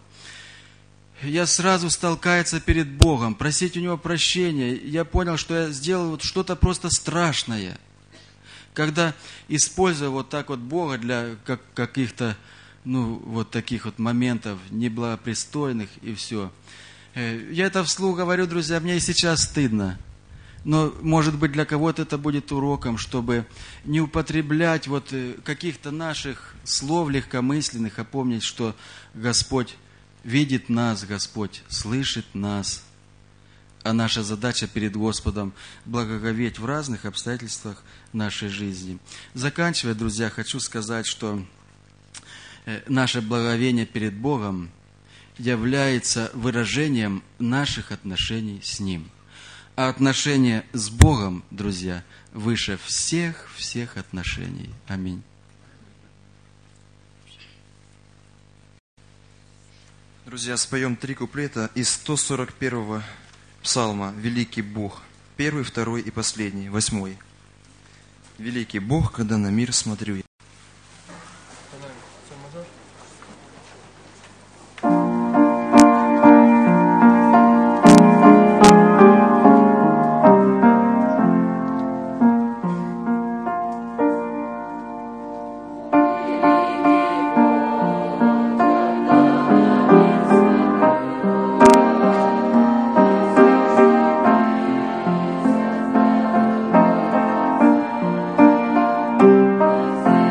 Я сразу стал каяться перед Богом, просить у Него прощения. Я понял, что я сделал вот что-то просто страшное. Когда использую вот так вот Бога для как, каких-то, ну, вот таких вот моментов неблагопристойных и все. Я это вслух говорю, друзья, мне и сейчас стыдно. Но, может быть, для кого-то это будет уроком, чтобы не употреблять вот каких-то наших слов легкомысленных, а помнить, что Господь видит нас, Господь слышит нас. А наша задача перед Господом благоговеть в разных обстоятельствах нашей жизни. Заканчивая, друзья, хочу сказать, что наше благоговение перед Богом является выражением наших отношений с Ним. А отношения с Богом, друзья, выше всех-всех отношений. Аминь. Друзья, споем три куплета из сто сорок первого псалма «Великий Бог». Первый, второй и последний, восьмой. «Великий Бог, когда на мир смотрю я». Thank you.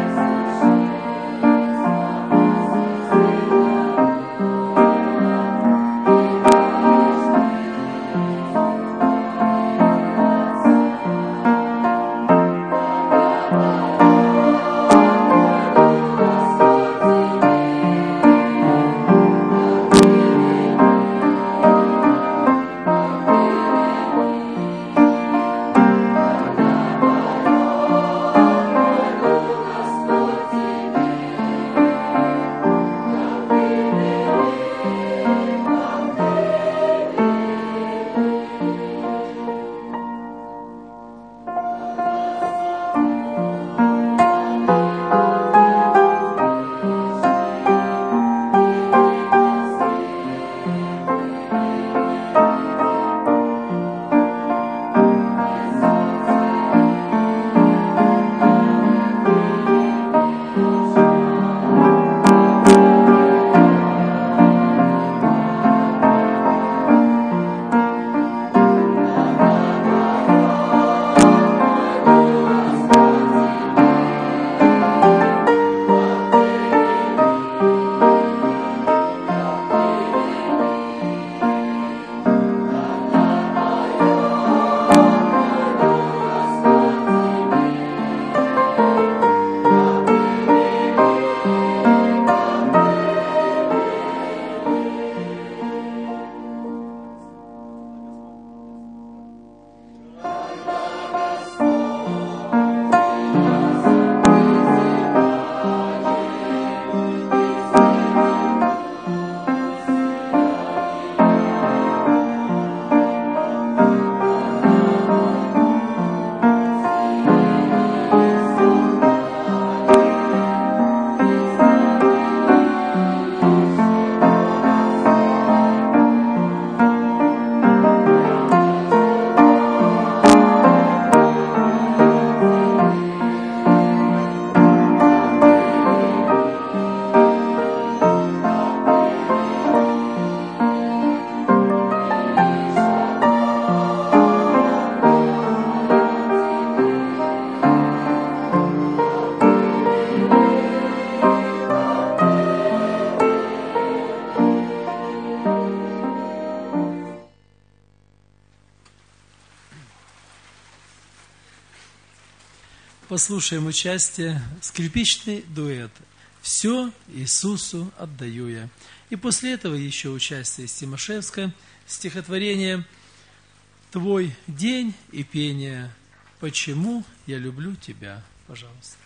послушаем участие, скрипичный дуэт «Все Иисусу отдаю я». И после этого еще участие из Тимошевска, стихотворение «Твой день и пение, почему я люблю тебя». Пожалуйста.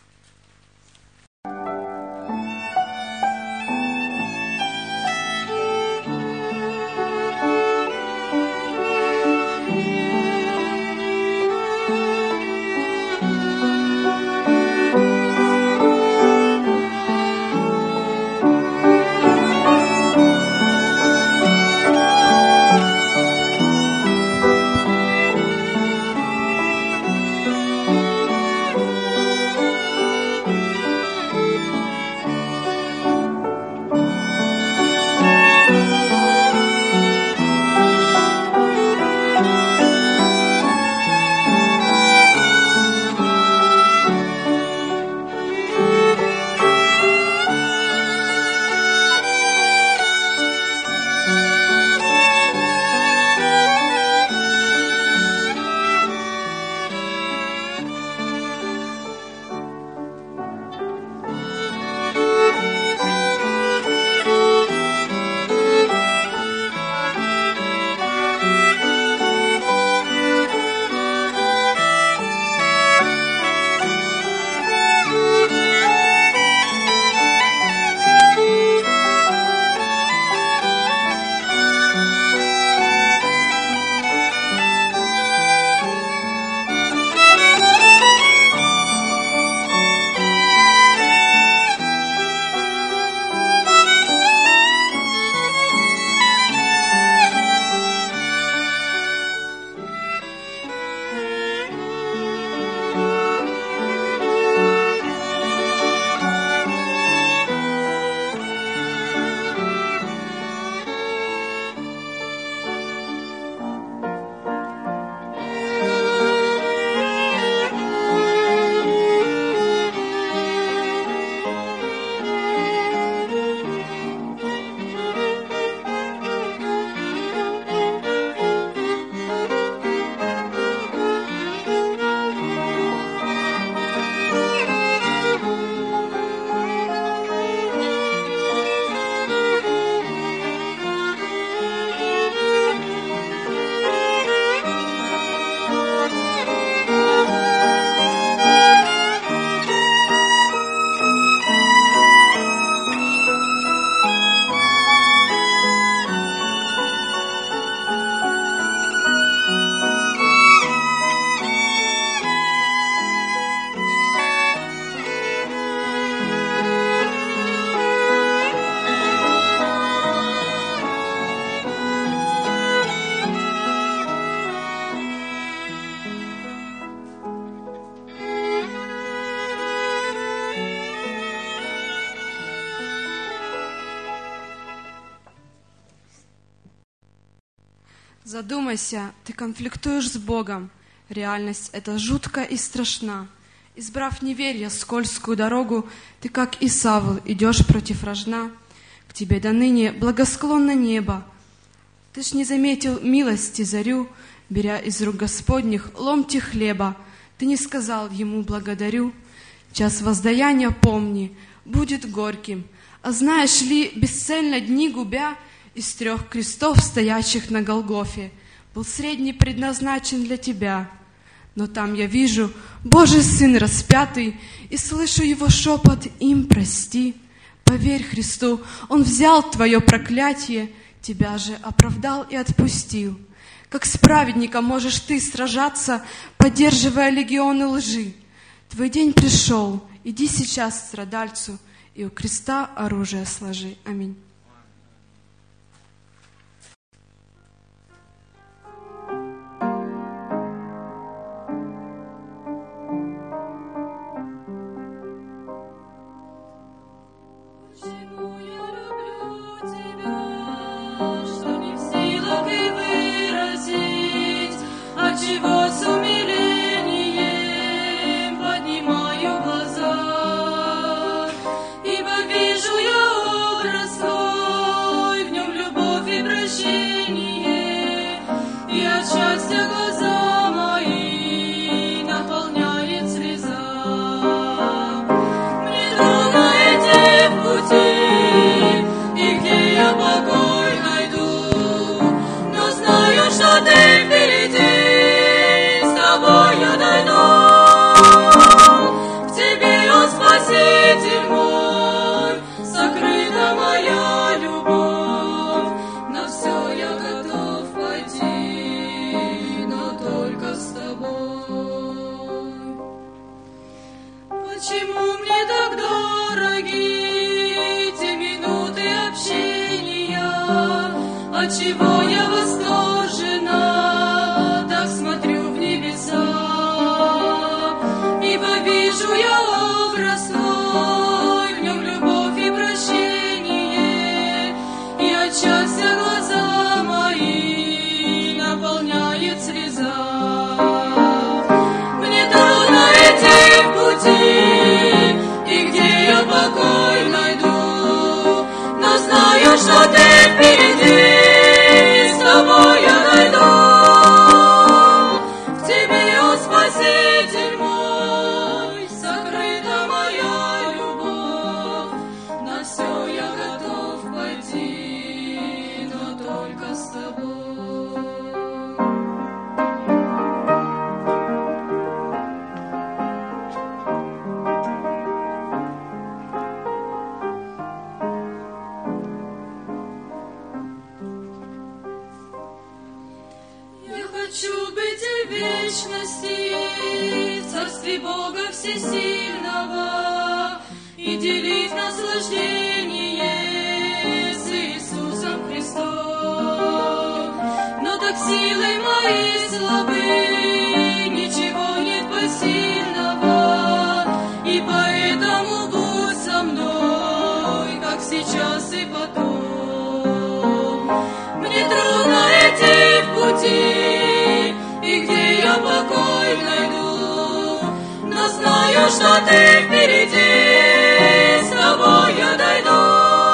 Задумайся, ты конфликтуешь с Богом. Реальность эта жутка и страшна. Избрав неверие, скользкую дорогу, ты, как Исавл, идешь против рожна. К тебе до ныне благосклонно небо. Ты ж не заметил милости зарю, беря из рук Господних ломти хлеба. Ты не сказал ему благодарю. Час воздаяния помни, будет горьким. А знаешь ли, бесцельно дни губя, из трех крестов, стоящих на Голгофе, был средний предназначен для тебя. Но там я вижу Божий Сын распятый, и слышу Его шепот: им прости. Поверь Христу, Он взял твое проклятие, тебя же оправдал и отпустил. Как с праведником можешь ты сражаться, поддерживая легионы лжи. Твой день пришел, иди сейчас к страдальцу, и у креста оружие сложи. Аминь. Ибо вижу я образ твой. будет слеза. Мне трудно идти в пути, и где я покой найду, но знаю, что ты впереди, с тобой я найду. В тебе, о Спаситель мой, сокрыта моя любовь, на все я готов пойти, но только с тобой. Я хочу быть в вечности, в царстве Бога Всесильного, и делить наслаждение с Иисусом Христом. Но так силы мои слабы, ничего нет посильного, и поэтому будь со мной, как сейчас и потом. Мне трудно идти в пути, и где я покой найду, но знаю, что ты впереди, с тобой я дойду.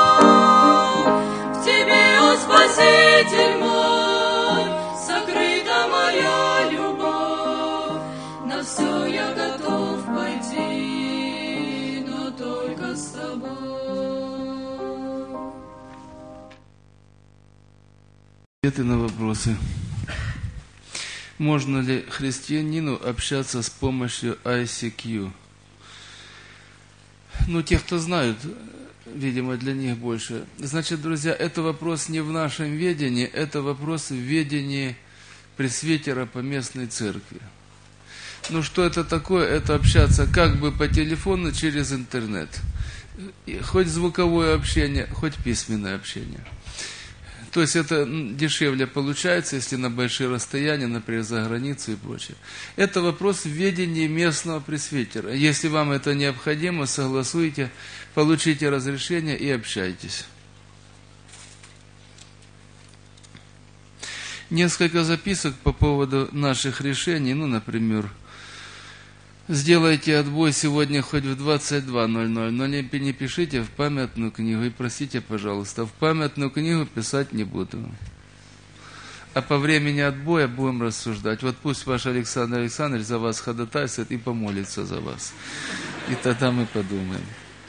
В тебе, о Спаситель мой, сокрыта моя любовь, на все я готов пойти, но только с тобой. Ответы на вопросы. Можно ли христианину общаться с помощью ай си кью? Ну, те, кто знают, видимо, для них больше. Значит, друзья, это вопрос не в нашем ведении, это вопрос в ведении пресвитера по местной церкви. Ну, что это такое? Это общаться как бы по телефону через интернет. Хоть звуковое общение, хоть письменное общение. То есть это дешевле получается, если на большие расстояния, например, за границу и прочее. Это вопрос в ведении местного пресвитера. Если вам это необходимо, согласуйте, получите разрешение и общайтесь. Несколько записок по поводу наших решений. Ну, например, сделайте отбой сегодня хоть в двадцать два ноль ноль, но не, не пишите в памятную книгу. И просите, пожалуйста, в памятную книгу писать не буду. А по времени отбоя будем рассуждать. Вот пусть ваш Александр Александрович за вас ходатайствует и помолится за вас. И тогда мы подумаем.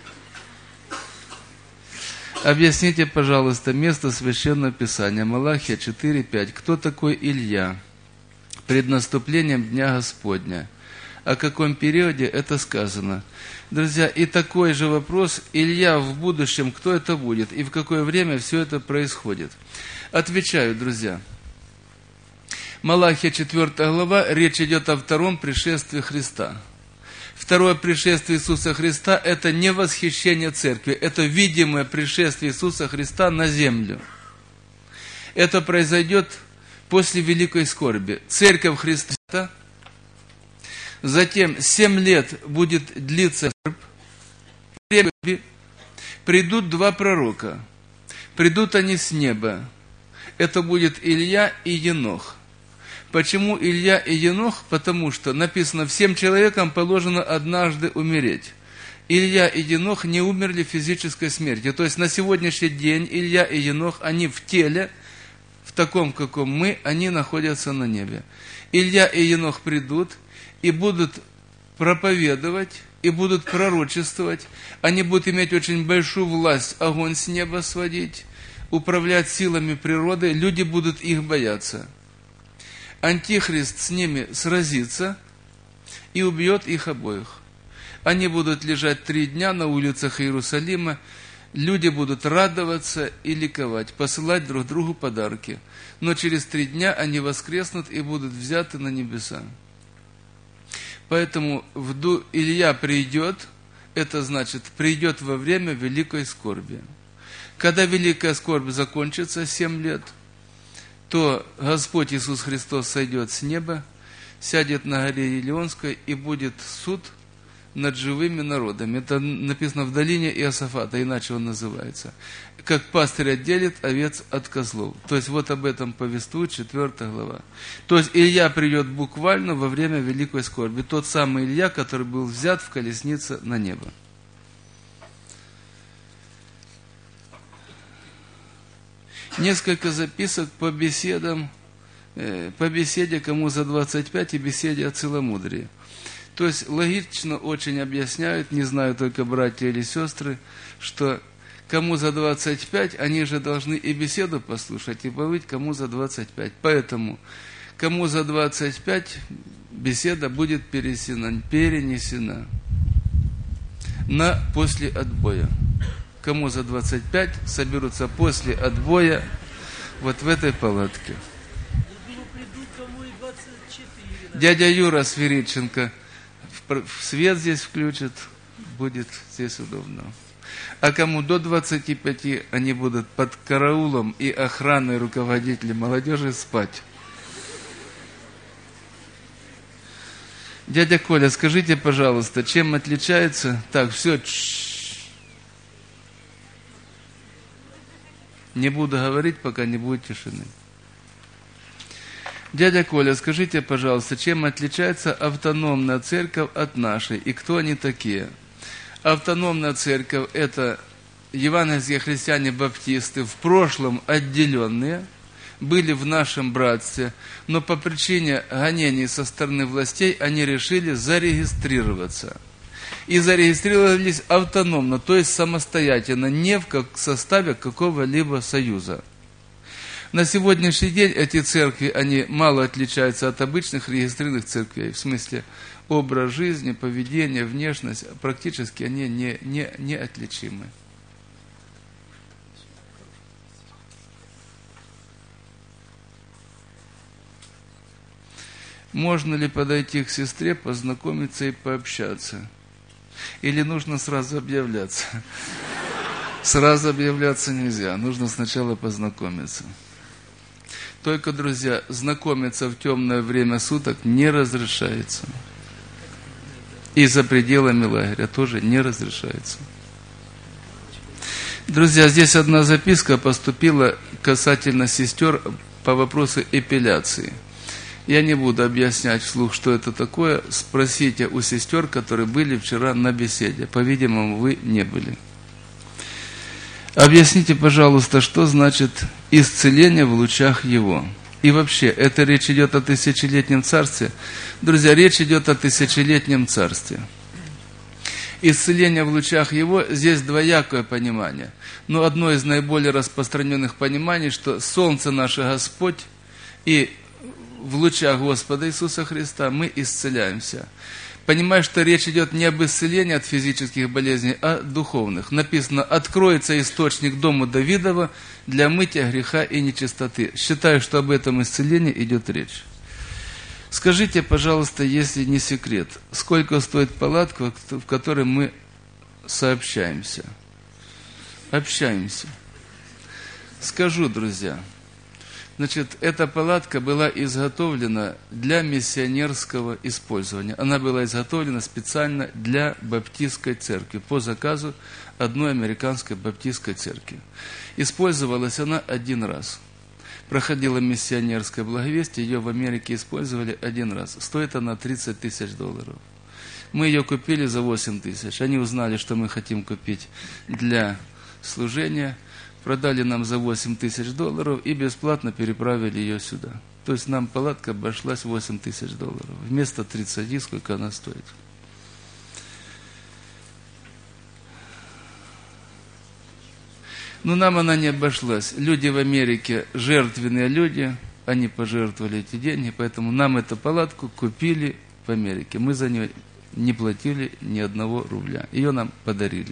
Объясните, пожалуйста, место Священного Писания. Малахия четыре пять. Кто такой Илья? Пред наступлением Дня Господня. О каком периоде это сказано? Друзья, и такой же вопрос, Илья в будущем, кто это будет, и в какое время все это происходит? Отвечаю, друзья. Малахия четвёртая глава, речь идет о втором пришествии Христа. Второе пришествие Иисуса Христа – это не восхищение церкви, это видимое пришествие Иисуса Христа на землю. Это произойдет после великой скорби. Церковь Христа. Затем семь лет будет длиться скорбь. Придут два пророка. Придут они с неба. Это будет Илья и Енох. Почему Илья и Енох? Потому что написано, всем человекам положено однажды умереть. Илья и Енох не умерли физической смертью. То есть на сегодняшний день Илья и Енох, они в теле, в таком, каком мы, они находятся на небе. Илья и Енох придут и будут проповедовать, и будут пророчествовать. Они будут иметь очень большую власть, огонь с неба сводить, управлять силами природы. Люди будут их бояться. Антихрист с ними сразится и убьет их обоих. Они будут лежать три дня на улицах Иерусалима. Люди будут радоваться и ликовать, посылать друг другу подарки. Но через три дня они воскреснут и будут взяты на небеса. Поэтому вду Илья придет, это значит, придет во время великой скорби. Когда великая скорбь закончится, семь лет, то Господь Иисус Христос сойдет с неба, сядет на горе Елеонской, и будет суд над живыми народами. Это написано в долине Иосафата, иначе он называется. Как пастырь отделит овец от козлов. То есть вот об этом повествует четвёртая глава. То есть Илья придет буквально во время великой скорби. Тот самый Илья, который был взят в колеснице на небо. Несколько записок по беседам, э, по беседе кому за двадцать пять и беседе о целомудрии. То есть логично очень объясняют, не знаю только братья или сестры, что кому за двадцать пять, они же должны и беседу послушать, и побыть кому за двадцать пять. Поэтому кому за двадцать пять беседа будет перенесена, перенесена на после отбоя. Кому за двадцать пять соберутся после отбоя вот в этой палатке. Дядя Юра Сверидченко в свет здесь включит, будет здесь удобно. А кому до двадцати пяти, они будут под караулом и охраной руководителей молодежи спать. Дядя Коля, скажите, пожалуйста, чем отличается... Так, все... Не буду говорить, пока не будет тишины. Дядя Коля, скажите, пожалуйста, чем отличается автономная церковь от нашей? И кто они такие? Автономная церковь – это евангельские христиане-баптисты, в прошлом отделенные, были в нашем братстве, но по причине гонений со стороны властей они решили зарегистрироваться. И зарегистрировались автономно, то есть самостоятельно, не в составе какого-либо союза. На сегодняшний день эти церкви, они мало отличаются от обычных регистрированных церквей, в смысле образ жизни, поведение, внешность, практически они не, не, не отличимы. Можно ли подойти к сестре, познакомиться и пообщаться? Или нужно сразу объявляться? Сразу объявляться нельзя, нужно сначала познакомиться. Только, друзья, знакомиться в темное время суток не разрешается. И за пределами лагеря тоже не разрешается. Друзья, здесь одна записка поступила касательно сестер по вопросу эпиляции. Я не буду объяснять вслух, что это такое. Спросите у сестер, которые были вчера на беседе. По-видимому, вы не были. Объясните, пожалуйста, что значит исцеление в лучах Его. И вообще, это речь идет о тысячелетнем царстве. Друзья, речь идет о тысячелетнем царстве. Исцеление в лучах Его, здесь двоякое понимание. Но одно из наиболее распространенных пониманий, что солнце наше Господь, и в лучах Господа Иисуса Христа мы исцеляемся. Понимаешь, что речь идет не об исцелении от физических болезней, а духовных. Написано: «Откроется источник дому Давидова для мытия греха и нечистоты». Считаю, что об этом исцелении идет речь. Скажите, пожалуйста, если не секрет, сколько стоит палатка, в которой мы сообщаемся, общаемся? Скажу, друзья. Значит, эта палатка была изготовлена для миссионерского использования. Она была изготовлена специально для баптистской церкви, по заказу одной американской баптистской церкви. Использовалась она один раз. Проходила миссионерское благовестие, ее в Америке использовали один раз. Стоит она тридцать тысяч долларов. Мы ее купили за восемь тысяч. Они узнали, что мы хотим купить для служения, продали нам за восемь тысяч долларов и бесплатно переправили ее сюда. То есть нам палатка обошлась восемь тысяч долларов. Вместо тридцати, сколько она стоит. Но нам она не обошлась. Люди в Америке, жертвенные люди, они пожертвовали эти деньги, поэтому нам эту палатку купили в Америке. Мы за нее не платили ни одного рубля. Ее нам подарили.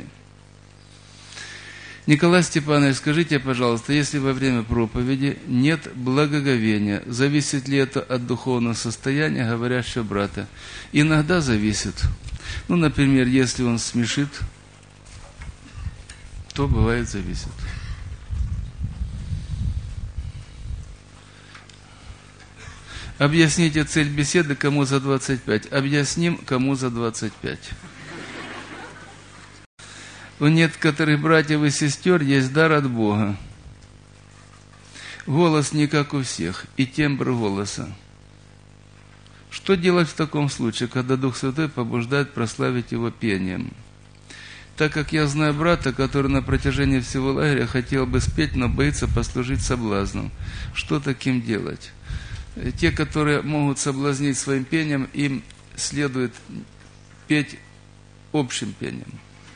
Николай Степанович, скажите, пожалуйста, если во время проповеди нет благоговения, зависит ли это от духовного состояния говорящего брата? Иногда зависит. Ну, например, если он смешит, то бывает зависит. Объясните цель беседы, кому за двадцать пять. Объясним, кому за двадцать пять. У некоторых братьев и сестер есть дар от Бога. Голос не как у всех, и тембр голоса. Что делать в таком случае, когда Дух Святой побуждает прославить Его пением? Так как я знаю брата, который на протяжении всего лагеря хотел бы спеть, но боится послужить соблазном. Что таким делать? Те, которые могут соблазнить своим пением, им следует петь общим пением.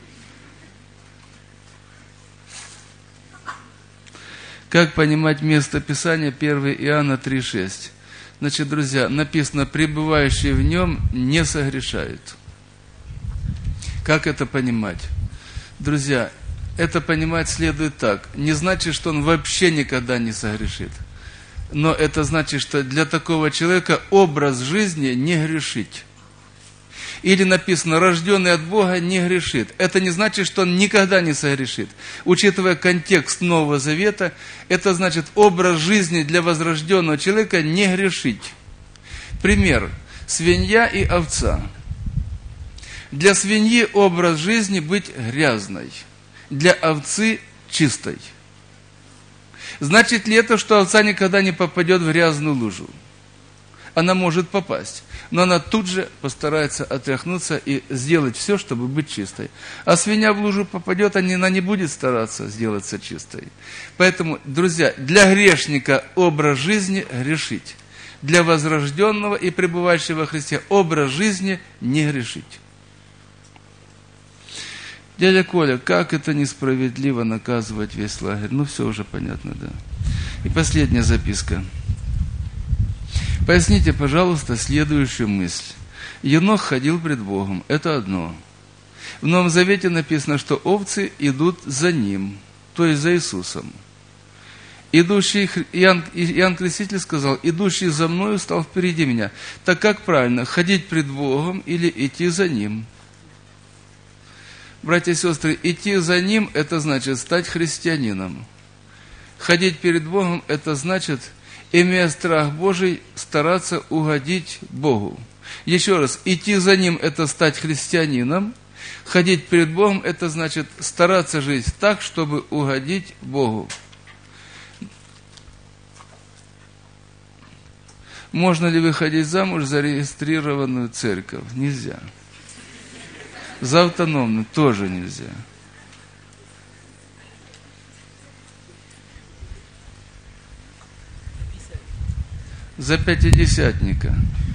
Как понимать место Писания первое Иоанна три шесть? Значит, друзья, написано, пребывающие в нем не согрешают. Как это понимать? Друзья, это понимать следует так. Не значит, что он вообще никогда не согрешит. Но это значит, что для такого человека образ жизни не грешить. Или написано, рожденный от Бога не грешит. Это не значит, что он никогда не согрешит. Учитывая контекст Нового Завета, это значит, образ жизни для возрожденного человека не грешить. Пример. Свинья и овца. Для свиньи образ жизни быть грязной, для овцы чистой. Значит ли это, что овца никогда не попадет в грязную лужу? Она может попасть, но она тут же постарается отряхнуться и сделать все, чтобы быть чистой. А свинья в лужу попадет, она не будет стараться сделаться чистой. Поэтому, друзья, для грешника образ жизни грешить. Для возрожденного и пребывающего во Христе образ жизни не грешить. Дядя Коля, как это несправедливо наказывать весь лагерь? Ну, все уже понятно, да. И последняя записка. Поясните, пожалуйста, следующую мысль. Енох ходил пред Богом. Это одно. В Новом Завете написано, что овцы идут за ним, то есть за Иисусом. Идущий, Иоанн, Иоанн Креститель сказал, идущий за мною стал впереди меня. Так как правильно, ходить пред Богом или идти за Ним? Братья и сестры, идти за Ним, это значит стать христианином. Ходить перед Богом, это значит, имея страх Божий, стараться угодить Богу. Еще раз, идти за Ним, это стать христианином. Ходить перед Богом, это значит стараться жить так, чтобы угодить Богу. Можно ли выходить замуж за зарегистрированную церковь? Нельзя. За автономную тоже нельзя. За пятидесятника.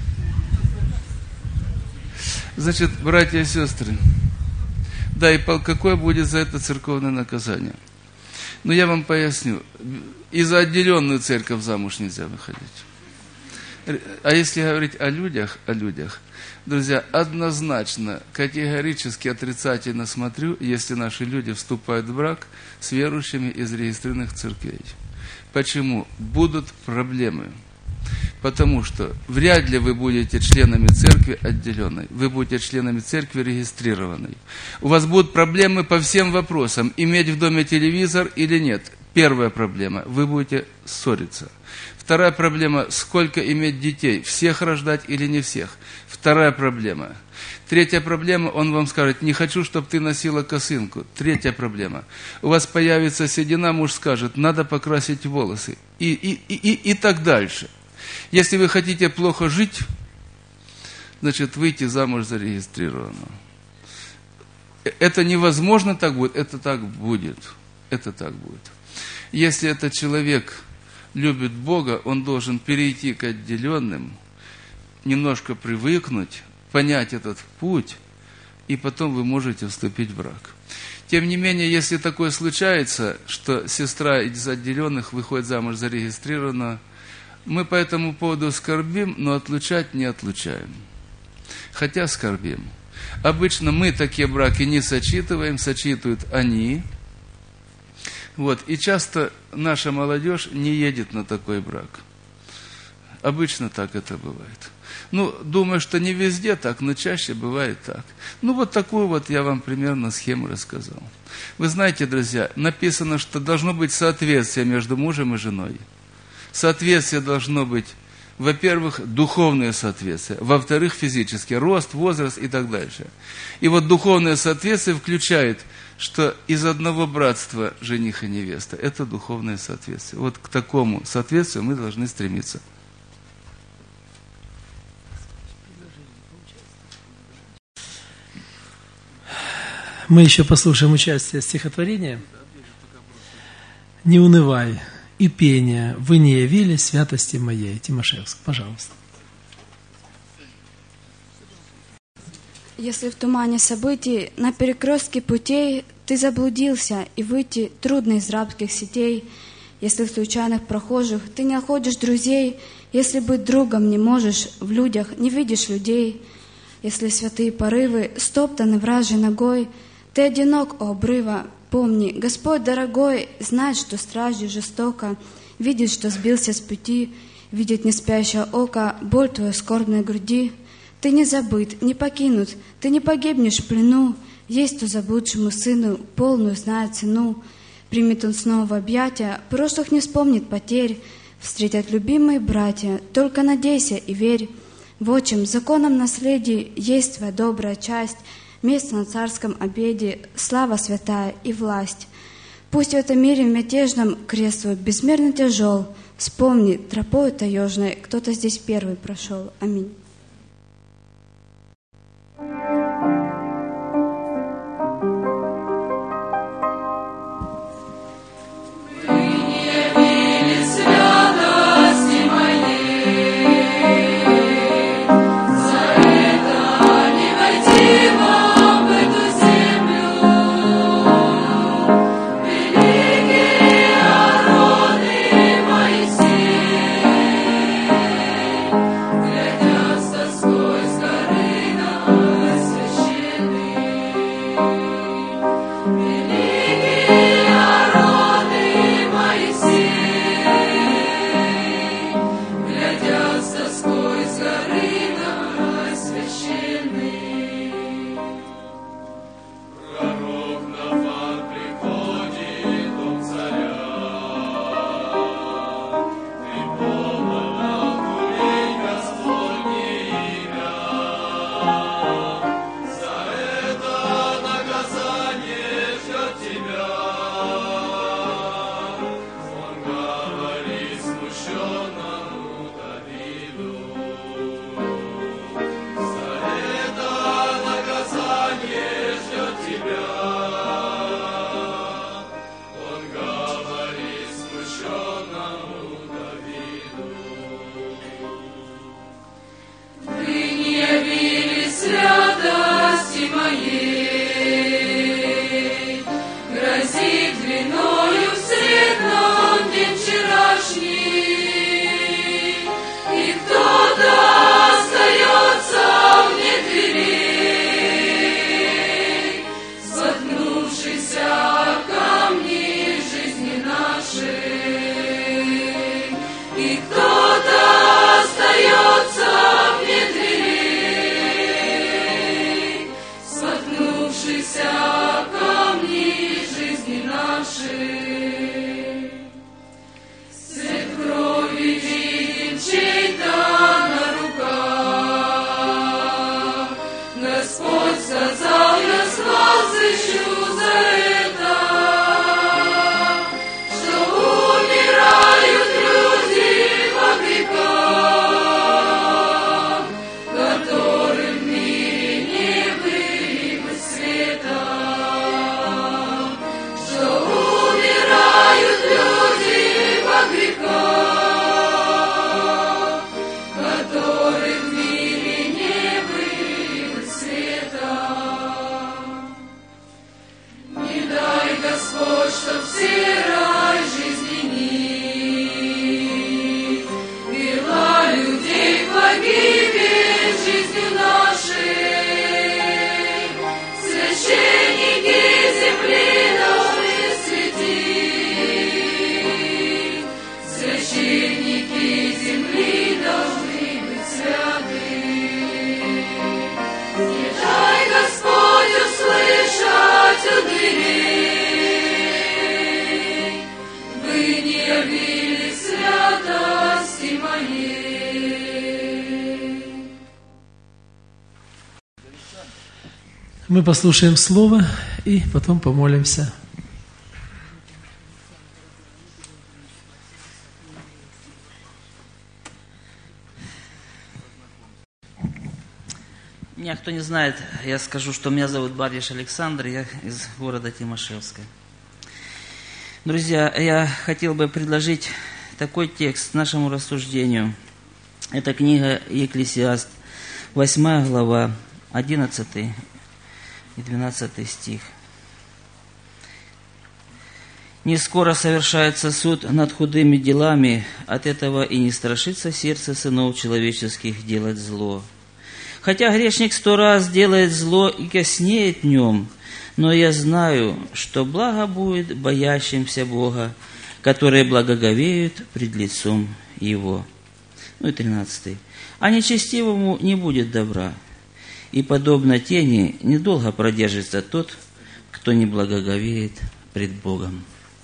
Значит, братья и сестры, да, и какое будет за это церковное наказание? Но я вам поясню. И за отделенную церковь замуж нельзя выходить. А если говорить о людях, о людях, друзья, однозначно, категорически отрицательно смотрю, если наши люди вступают в брак с верующими из зарегистрированных церквей. Почему? Будут проблемы. Потому что вряд ли вы будете членами церкви отделенной, вы будете членами церкви регистрированной. У вас будут проблемы по всем вопросам, иметь в доме телевизор или нет. Первая проблема, вы будете ссориться. Вторая проблема, сколько иметь детей, всех рождать или не всех. Вторая проблема. Третья проблема, он вам скажет, не хочу, чтобы ты носила косынку. Третья проблема. У вас появится седина, муж скажет, надо покрасить волосы. И, и, и, и, и так дальше. Если вы хотите плохо жить, значит, выйти замуж зарегистрированного. Это невозможно так будет, это так будет. Это так будет. Если этот человек любит Бога, он должен перейти к отделенным, немножко привыкнуть, понять этот путь, и потом вы можете вступить в брак. Тем не менее, если такое случается, что сестра из отделенных выходит замуж зарегистрированного, мы по этому поводу скорбим, но отлучать не отлучаем. Хотя скорбим. Обычно мы такие браки не сочетываем, сочетывают они. Вот. И часто наша молодежь не едет на такой брак. Обычно так это бывает. Ну, думаю, что не везде так, но чаще бывает так. Ну, вот такую вот я вам примерно схему рассказал. Вы знаете, друзья, написано, что должно быть соответствие между мужем и женой. Соответствие должно быть Во-первых, духовное соответствие. Во-вторых, физический рост, возраст и так дальше. И вот духовное соответствие включает, что из одного братства жених и невеста. Это духовное соответствие. Вот к такому соответствию мы должны стремиться. Мы еще послушаем участие стихотворения. «Не унывай, и пение, вы не явили святости моей». Тимошевск, пожалуйста. Если в тумане событий, на перекрестке путей ты заблудился, и выйти трудно из рабских сетей, если в случайных прохожих ты не находишь друзей, если быть другом не можешь, в людях не видишь людей, если святые порывы стоптаны вражьей ногой, ты одинок у обрыва, помни, Господь дорогой знает, что страждешь жестоко, видит, что сбился с пути, видит неспящее око боль твою скорбной груди. Ты не забыт, не покинут, ты не погибнешь в плену, есть кто заблудшему сыну полную знает цену. Примет он снова в объятия, прошлых не вспомнит потерь, встретят любимые братья, только надейся и верь. В отчим законом наследии есть твоя добрая часть, место на царском обеде, слава святая и власть. Пусть в этом мире мятежном крест твой безмерно тяжел, вспомни, тропою таежной кто-то здесь первый прошел. Аминь. Священники земли должны быть святы. Мы послушаем Слово и потом помолимся. Меня кто не знает, я скажу, что меня зовут Бардиш Александр, я из города Тимошевска. Друзья, я хотел бы предложить такой текст нашему рассуждению. Это книга Екклесиаст, восьмая глава, одиннадцатый и двенадцатый стих. «Не скоро совершается суд над худыми делами, от этого и не страшится сердце сынов человеческих делать зло. Хотя грешник сто раз делает зло и коснеет в нем, но я знаю, что благо будет боящимся Бога, которые благоговеют пред лицом Его». Ну и тринадцатый. «А нечестивому не будет добра, и подобно тени недолго продержится тот, кто не благоговеет пред Богом».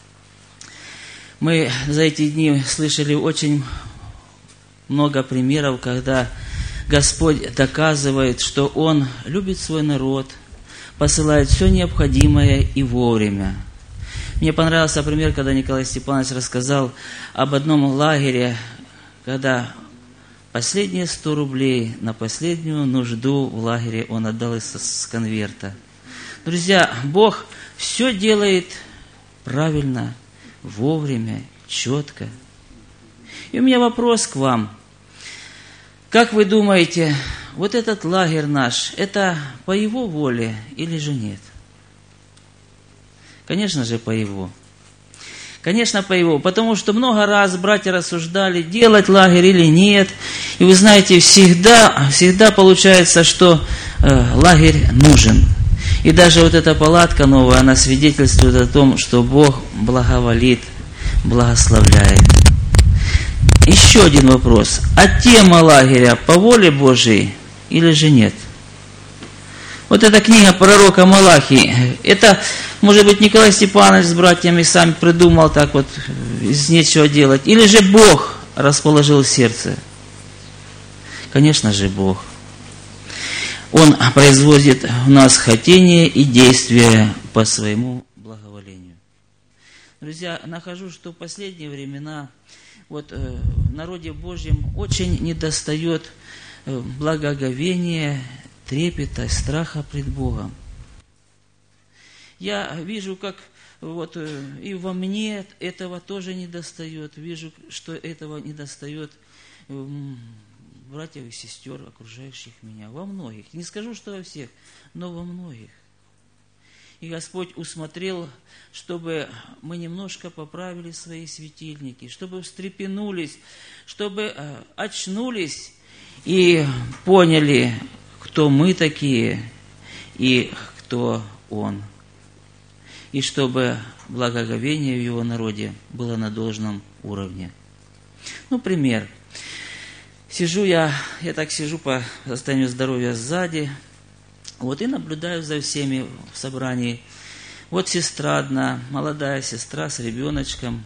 Мы за эти дни слышали очень много примеров, когда Господь доказывает, что Он любит свой народ, посылает все необходимое и вовремя. Мне понравился пример, когда Николай Степанович рассказал об одном лагере, когда последние сто рублей на последнюю нужду в лагере он отдал из с конверта. Друзья, Бог все делает правильно, вовремя, четко. И у меня вопрос к вам. Как вы думаете, вот этот лагерь наш, это по Его воле или же нет? Конечно же, по Его. Конечно, по Его. Потому что много раз братья рассуждали, делать лагерь или нет. И вы знаете, всегда, всегда получается, что э, лагерь нужен. И даже вот эта палатка новая, она свидетельствует о том, что Бог благоволит, благословляет. Еще один вопрос. А тема лагеря по воле Божией или же нет? Вот эта книга пророка Малахии, это, может быть, Николай Степанович с братьями сам придумал так вот, из нечего делать. Или же Бог расположил сердце? Конечно же, Бог. Он производит в нас хотение и действия по своему благоволению. Друзья, нахожу, что в последние времена вот э, в народе Божьем очень недостает э, благоговения, трепета, страха пред Богом. Я вижу, как вот э, и во мне этого тоже недостает. Вижу, что этого недостает э, братьев и сестер, окружающих меня. Во многих. Не скажу, что во всех, но во многих. И Господь усмотрел, чтобы мы немножко поправили свои светильники, чтобы встрепенулись, чтобы очнулись и поняли, кто мы такие и кто Он. И чтобы благоговение в Его народе было на должном уровне. Ну, пример. Сижу я, я так сижу по состоянию здоровья сзади, вот и наблюдаю за всеми в собрании. Вот сестра одна, молодая сестра с ребеночком.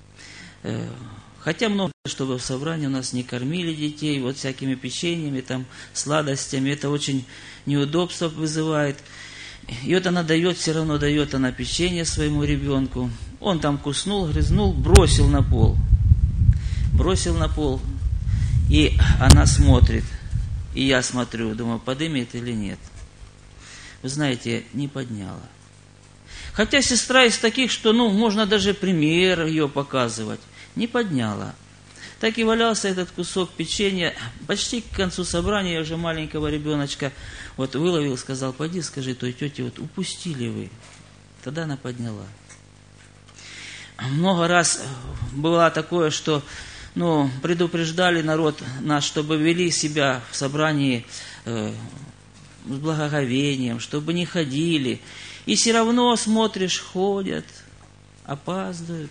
Хотя много, чтобы в собрании у нас не кормили детей, вот всякими печеньями, там, сладостями. Это очень неудобство вызывает. И вот она дает, все равно дает она печенье своему ребенку. Он там куснул, грызнул, бросил на пол. Бросил на пол. И она смотрит. И я смотрю, думаю, подымет или нет. Вы знаете, не подняла. Хотя сестра из таких, что, ну, можно даже пример ее показывать. Не подняла. Так и валялся этот кусок печенья. Почти к концу собрания я уже маленького ребеночка вот выловил, сказал, пойди, скажи той тете, вот упустили вы. Тогда она подняла. Много раз было такое, что, ну, предупреждали народ наш, чтобы вели себя в собрании э, с благоговением, чтобы не ходили. И все равно, смотришь, ходят, опаздывают.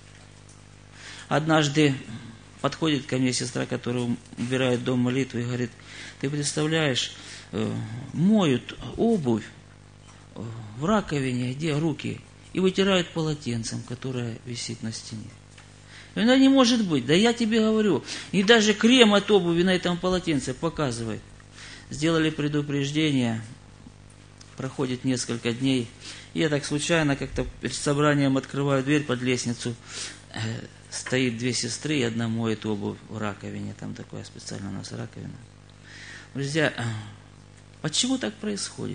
Однажды подходит ко мне сестра, которая убирает дом молитвы, и говорит, ты представляешь, моют обувь в раковине, где руки, и вытирают полотенцем, которое висит на стене. И она не может быть, да я тебе говорю, и даже крем от обуви на этом полотенце показывает. Сделали предупреждение, проходит несколько дней. И я так случайно как-то перед собранием открываю дверь под лестницу. Стоит две сестры, и одна моет обувь в раковине. Там такая специально у нас раковина. Друзья, почему так происходит?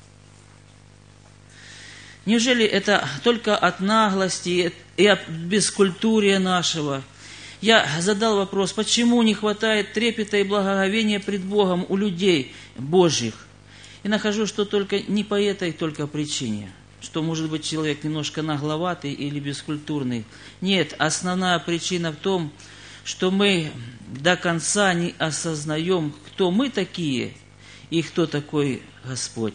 Неужели это только от наглости и от бескультурия нашего? Я задал вопрос, почему не хватает трепета и благоговения пред Богом у людей Божьих? И нахожу, что только не по этой только причине, что, может быть, человек немножко нагловатый или бескультурный. Нет, основная причина в том, что мы до конца не осознаем, кто мы такие и кто такой Господь.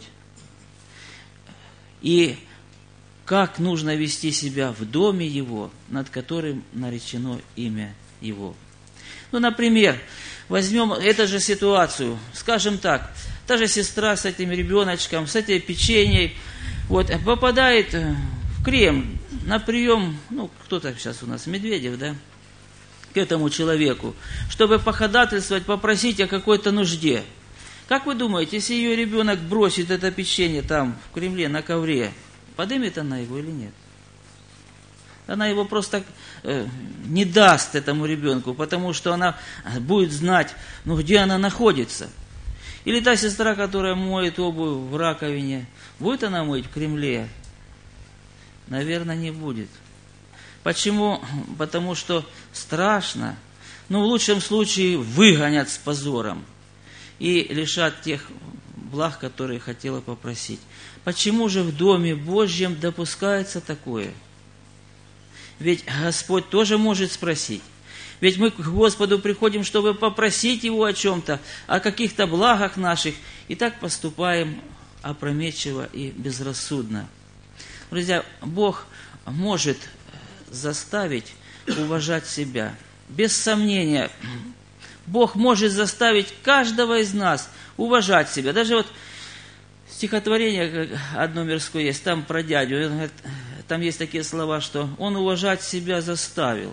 И как нужно вести себя в доме Его, над которым наречено имя Его. Ну, например, возьмем эту же ситуацию, скажем так, та же сестра с этим ребеночком, с этой печеньей, вот, попадает в Кремль на прием, ну, кто-то сейчас у нас, Медведев, да, к этому человеку, чтобы походатайствовать, попросить о какой-то нужде. Как вы думаете, если ее ребенок бросит это печенье там, в Кремле, на ковре, поднимет она его или нет? Она его просто э, не даст этому ребенку, потому что она будет знать, ну, где она находится. Или та сестра, которая моет обувь в раковине, будет она мыть в Кремле? Наверное, не будет. Почему? Потому что страшно. Ну, в лучшем случае выгонят с позором и лишат тех благ, которые хотела попросить. Почему же в Доме Божьем допускается такое? Ведь Господь тоже может спросить. Ведь мы к Господу приходим, чтобы попросить Его о чем-то, о каких-то благах наших, и так поступаем опрометчиво и безрассудно. Друзья, Бог может заставить уважать себя. Без сомнения, Бог может заставить каждого из нас уважать себя. Даже вот стихотворение одно мирское есть, там про дядю. Там есть такие слова, что он уважать себя заставил.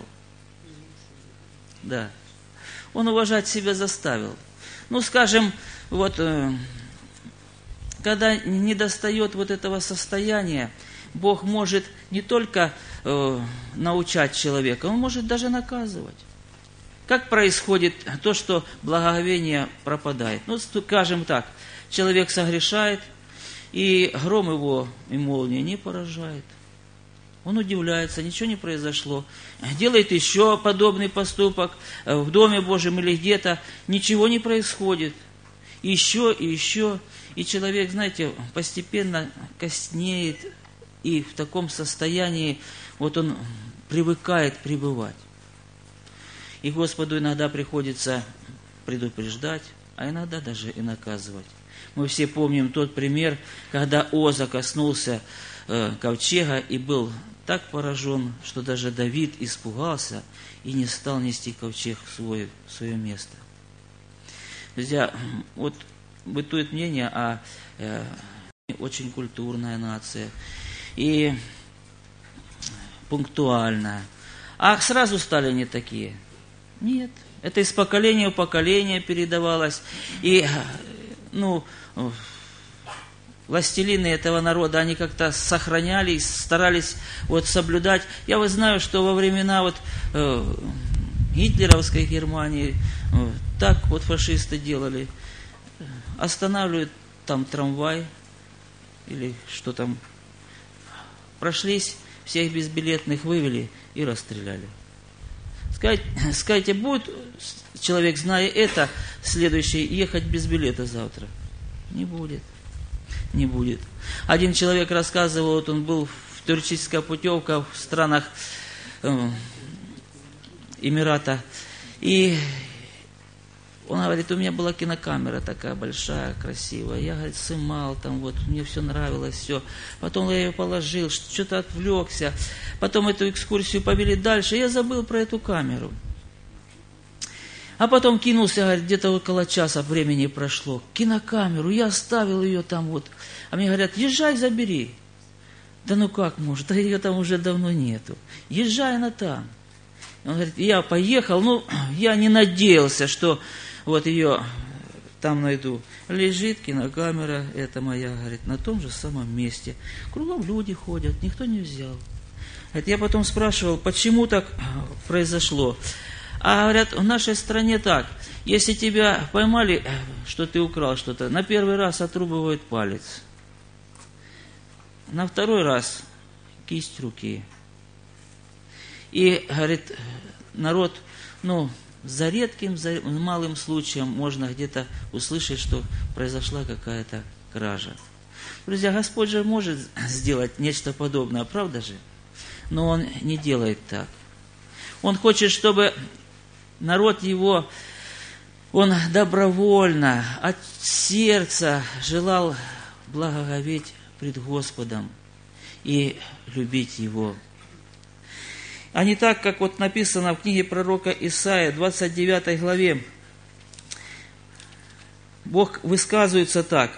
Да. Он уважать себя заставил. Ну, скажем, вот, когда не достает вот этого состояния, Бог может не только э, научать человека, Он может даже наказывать. Как происходит то, что благоговение пропадает? Ну, скажем так, человек согрешает, и гром его и молния не поражает. Он удивляется, ничего не произошло. Делает еще подобный поступок в Доме Божьем или где-то, ничего не происходит. Еще и еще. И человек, знаете, постепенно коснеет, и в таком состоянии вот он привыкает пребывать. И Господу иногда приходится предупреждать, а иногда даже и наказывать. Мы все помним тот пример, когда Оза коснулся э, ковчега и был так поражен, что даже Давид испугался и не стал нести ковчег в свое, в свое место. Друзья, вот бытует мнение о э, очень культурная нация и пунктуальная. А сразу стали не такие. Нет. Это из поколения в поколение передавалось. И, ну, властелины этого народа, они как-то сохранялись, старались вот соблюдать. Я вот знаю, что во времена вот э, гитлеровской Германии э, так вот фашисты делали. Останавливают там трамвай или что там. Прошлись, всех безбилетных вывели и расстреляли. Скажите, скажите, будет человек, зная это, следующий ехать без билета завтра? Не будет. Не будет. Один человек рассказывал, вот он был в туристическая путевка в странах э, Эмирата, и он говорит, у меня была кинокамера такая большая, красивая. Я, говорит, снимал там, вот, мне все нравилось, все. Потом я ее положил, что-то отвлекся. Потом эту экскурсию повели дальше, я забыл про эту камеру. А потом кинулся, говорит, где-то около часа времени прошло. Кинокамеру, я оставил ее там вот. А мне говорят, езжай, забери. Да ну как может, да ее там уже давно нету. Езжай она там. Он говорит, я поехал, ну, я не надеялся, что вот ее там найду. Лежит кинокамера, это моя, говорит, на том же самом месте. Кругом люди ходят, никто не взял. Говорит, я потом спрашивал, почему так произошло. А говорят, в нашей стране так, если тебя поймали, что ты украл что-то, на первый раз отрубывают палец. На второй раз кисть руки. И, говорит, народ, ну, за редким, за малым случаем можно где-то услышать, что произошла какая-то кража. Друзья, Господь же может сделать нечто подобное, правда же? Но Он не делает так. Он хочет, чтобы народ Его, он добровольно, от сердца желал благоговеть пред Господом и любить Его. А не так, как вот написано в книге пророка Исаия, двадцать девятой главе. Бог высказывается так.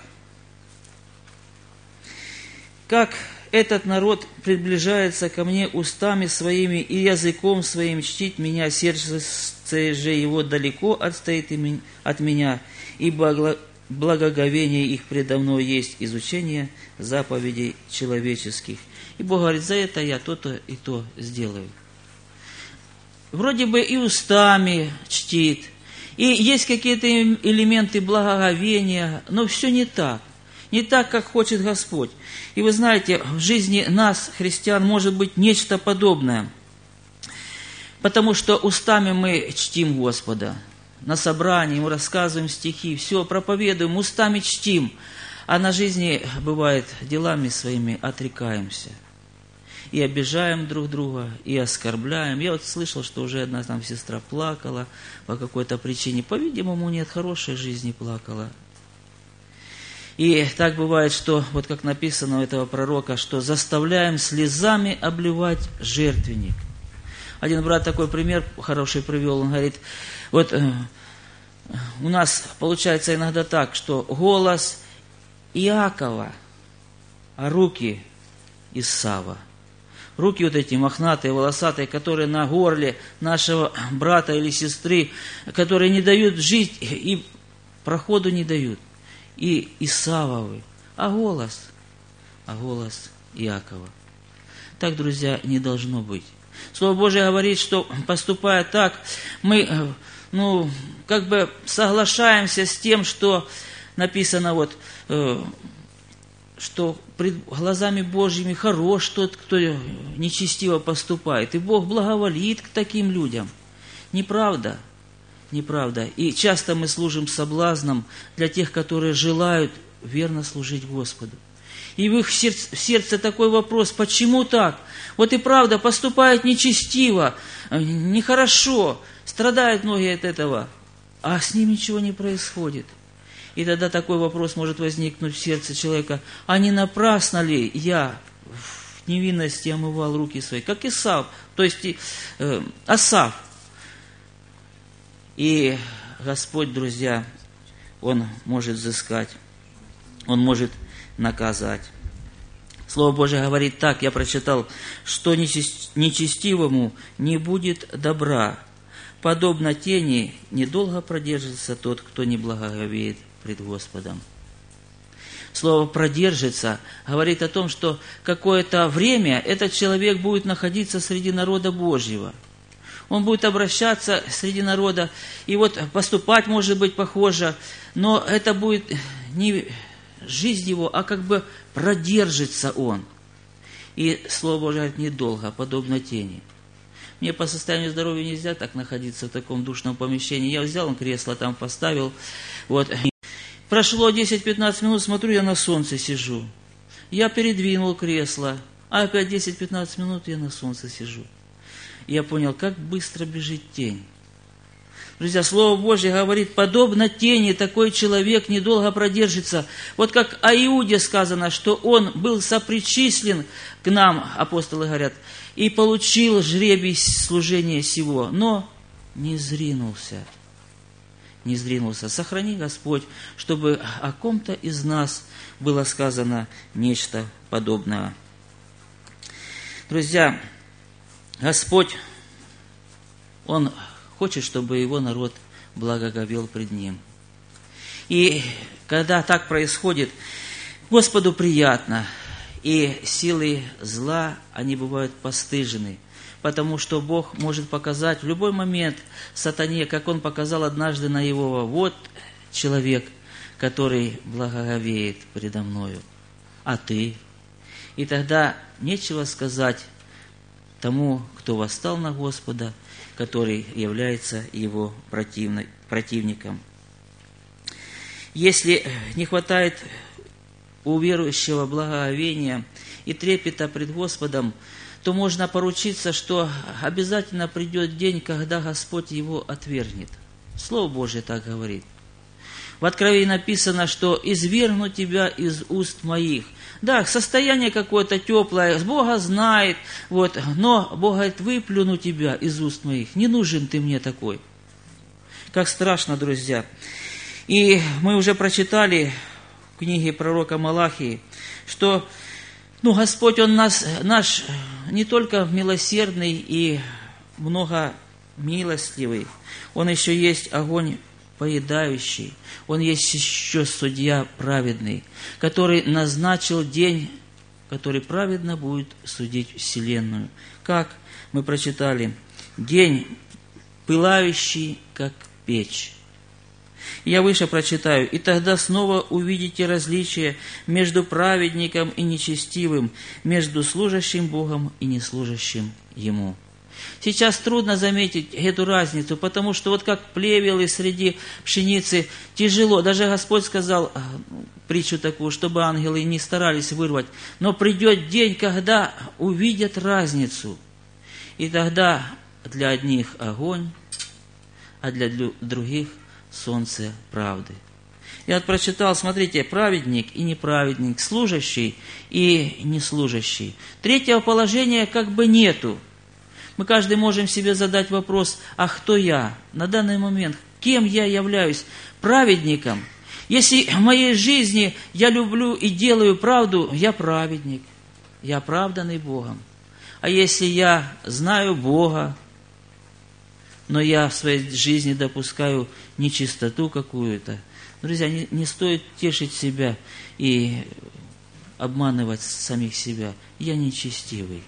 «Как этот народ приближается ко мне устами своими и языком своим чтить меня, сердце же его далеко отстоит от меня, ибо благоговение их предо мной есть изучение заповедей человеческих». И Бог говорит, за это я то-то и то сделаю. Вроде бы и устами чтит, и есть какие-то элементы благоговения, но все не так. Не так, как хочет Господь. И вы знаете, в жизни нас, христиан, может быть нечто подобное. Потому что устами мы чтим Господа. На собрании мы рассказываем стихи, все проповедуем, устами чтим. А на жизни, бывает, делами своими отрекаемся. И обижаем друг друга, и оскорбляем. Я вот слышал, что уже одна там сестра плакала по какой-то причине. По-видимому, не от хорошей жизни плакала. И так бывает, что, вот как написано у этого пророка, что заставляем слезами обливать жертвенник. Один брат такой пример хороший привел, он говорит, вот э, у нас получается иногда так, что голос Иакова, а руки Исава. Руки вот эти мохнатые, волосатые, которые на горле нашего брата или сестры, которые не дают жить и проходу не дают. И Исавовы, а голос, а голос Иакова. Так, друзья, не должно быть. Слово Божие говорит, что поступая так, мы, ну, как бы соглашаемся с тем, что написано вот, что пред глазами Божьими хорош тот, кто нечестиво поступает. И Бог благоволит к таким людям. Неправда. Неправда. И часто мы служим соблазном для тех, которые желают верно служить Господу. И в их сердце, в сердце такой вопрос, почему так? Вот и правда, поступают нечестиво, нехорошо, страдают многие от этого, а с ним ничего не происходит. И тогда такой вопрос может возникнуть в сердце человека, а не напрасно ли я в невинности омывал руки свои, как Исав, то есть э, Асав. И Господь, друзья, Он может взыскать, Он может наказать. Слово Божие говорит так, я прочитал, что нечестивому не будет добра. Подобно тени, недолго продержится тот, кто не благоговеет пред Господом. Слово «продержится» говорит о том, что какое-то время этот человек будет находиться среди народа Божьего. Он будет обращаться среди народа, и вот поступать может быть похоже, но это будет не жизнь его, а как бы продержится он. И Слово Божие говорит, недолго, подобно тени. Мне по состоянию здоровья нельзя так находиться в таком душном помещении. Я взял кресло, там поставил. Вот. Прошло десять-пятнадцать минут, смотрю, я на солнце сижу. Я передвинул кресло, а опять десять-пятнадцать минут я на солнце сижу. Я понял, как быстро бежит тень. Друзья, Слово Божье говорит, подобно тени такой человек недолго продержится. Вот как о Иуде сказано, что он был сопричислен к нам, апостолы говорят, и получил жребий служения сего, но не зринулся. Не зринулся. Сохрани, Господь, чтобы о ком-то из нас было сказано нечто подобное. Друзья, Господь, Он хочет, чтобы Его народ благоговел пред Ним. И когда так происходит, Господу приятно, и силы зла, они бывают постыжены, потому что Бог может показать в любой момент сатане, как Он показал однажды на Иова: вот человек, который благоговеет предо мною, а ты? И тогда нечего сказать тому, кто восстал на Господа, который является его противником. Если не хватает у верующего благоговения и трепета пред Господом, то можно поручиться, что обязательно придет день, когда Господь его отвергнет. Слово Божие так говорит. В Откровении написано, что «извергну тебя из уст моих». Да, состояние какое-то теплое, Бога знает, вот, но Бог говорит: выплюну тебя из уст моих. Не нужен ты мне такой. Как страшно, друзья. И мы уже прочитали в книге пророка Малахии, что ну, Господь, Он нас, наш не только милосердный и многомилостливый, Он еще есть огонь поедающий, Он есть еще судья праведный, который назначил день, который праведно будет судить вселенную. Как мы прочитали: день пылающий, как печь. Я выше прочитаю: «И тогда снова увидите различие между праведником и нечестивым, между служащим Богом и неслужащим Ему». Сейчас трудно заметить эту разницу, потому что вот как плевелы среди пшеницы тяжело. Даже Господь сказал притчу такую, чтобы ангелы не старались вырвать. Но придет день, когда увидят разницу. И тогда для одних огонь, а для других солнце правды. Я вот прочитал, смотрите, праведник и неправедник, служащий и неслужащий. Третьего положения как бы нету. Мы каждый можем себе задать вопрос: а кто я на данный момент? Кем я являюсь? Праведником? Если в моей жизни я люблю и делаю правду, я праведник, я оправданный Богом. А если я знаю Бога, но я в своей жизни допускаю нечистоту какую-то, друзья, не, не стоит тешить себя и обманывать самих себя. Я нечестивый.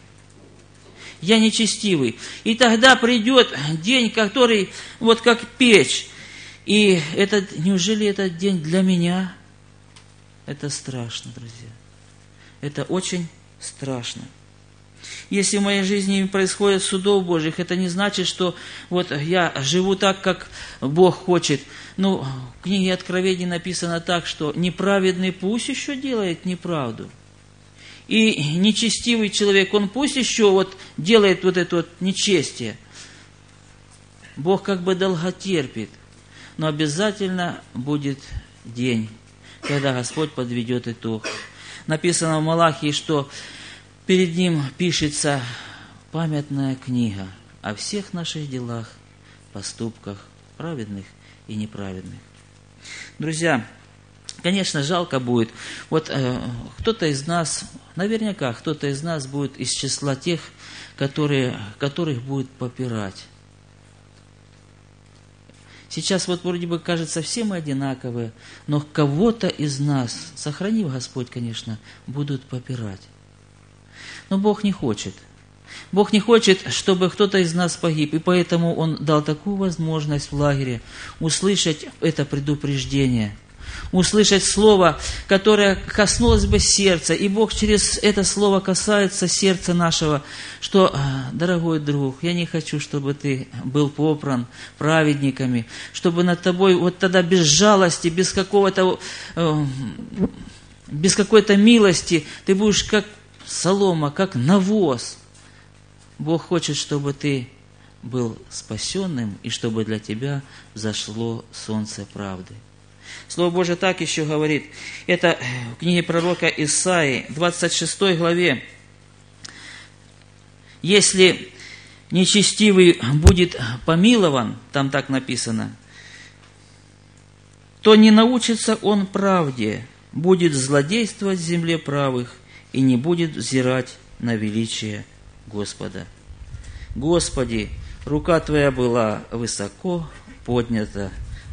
Я нечестивый. И тогда придет день, который вот как печь. И этот, неужели этот день для меня? Это страшно, друзья. Это очень страшно. Если в моей жизни не происходит судов Божьих, это не значит, что вот я живу так, как Бог хочет. Ну, в книге Откровений написано так, что неправедный пусть еще делает неправду. И нечестивый человек, он пусть еще вот делает вот это вот нечестие. Бог как бы долготерпит, но обязательно будет день, когда Господь подведет итог. Написано в Малахии, что перед Ним пишется памятная книга о всех наших делах, поступках, праведных и неправедных. Друзья, конечно, жалко будет. Вот э, кто-то из нас, наверняка кто-то из нас будет из числа тех, которые, которых будет попирать. Сейчас вот вроде бы кажется, все мы одинаковые, но кого-то из нас, сохранив Господь, конечно, будут попирать. Но Бог не хочет. Бог не хочет, чтобы кто-то из нас погиб, и поэтому Он дал такую возможность в лагере услышать это предупреждение, услышать слово, которое коснулось бы сердца, и Бог через это слово касается сердца нашего, что, дорогой друг, я не хочу, чтобы ты был попран праведниками, чтобы над тобой вот тогда без жалости, без какого-то, без какой-то милости, ты будешь как солома, как навоз. Бог хочет, чтобы ты был спасенным, и чтобы для тебя взошло солнце правды. Слово Божие так еще говорит. Это в книге пророка Исаии, двадцать шестой главе. Если нечестивый будет помилован, там так написано, то не научится он правде, будет злодействовать в земле правых и не будет взирать на величие Господа. Господи, рука Твоя была высоко поднята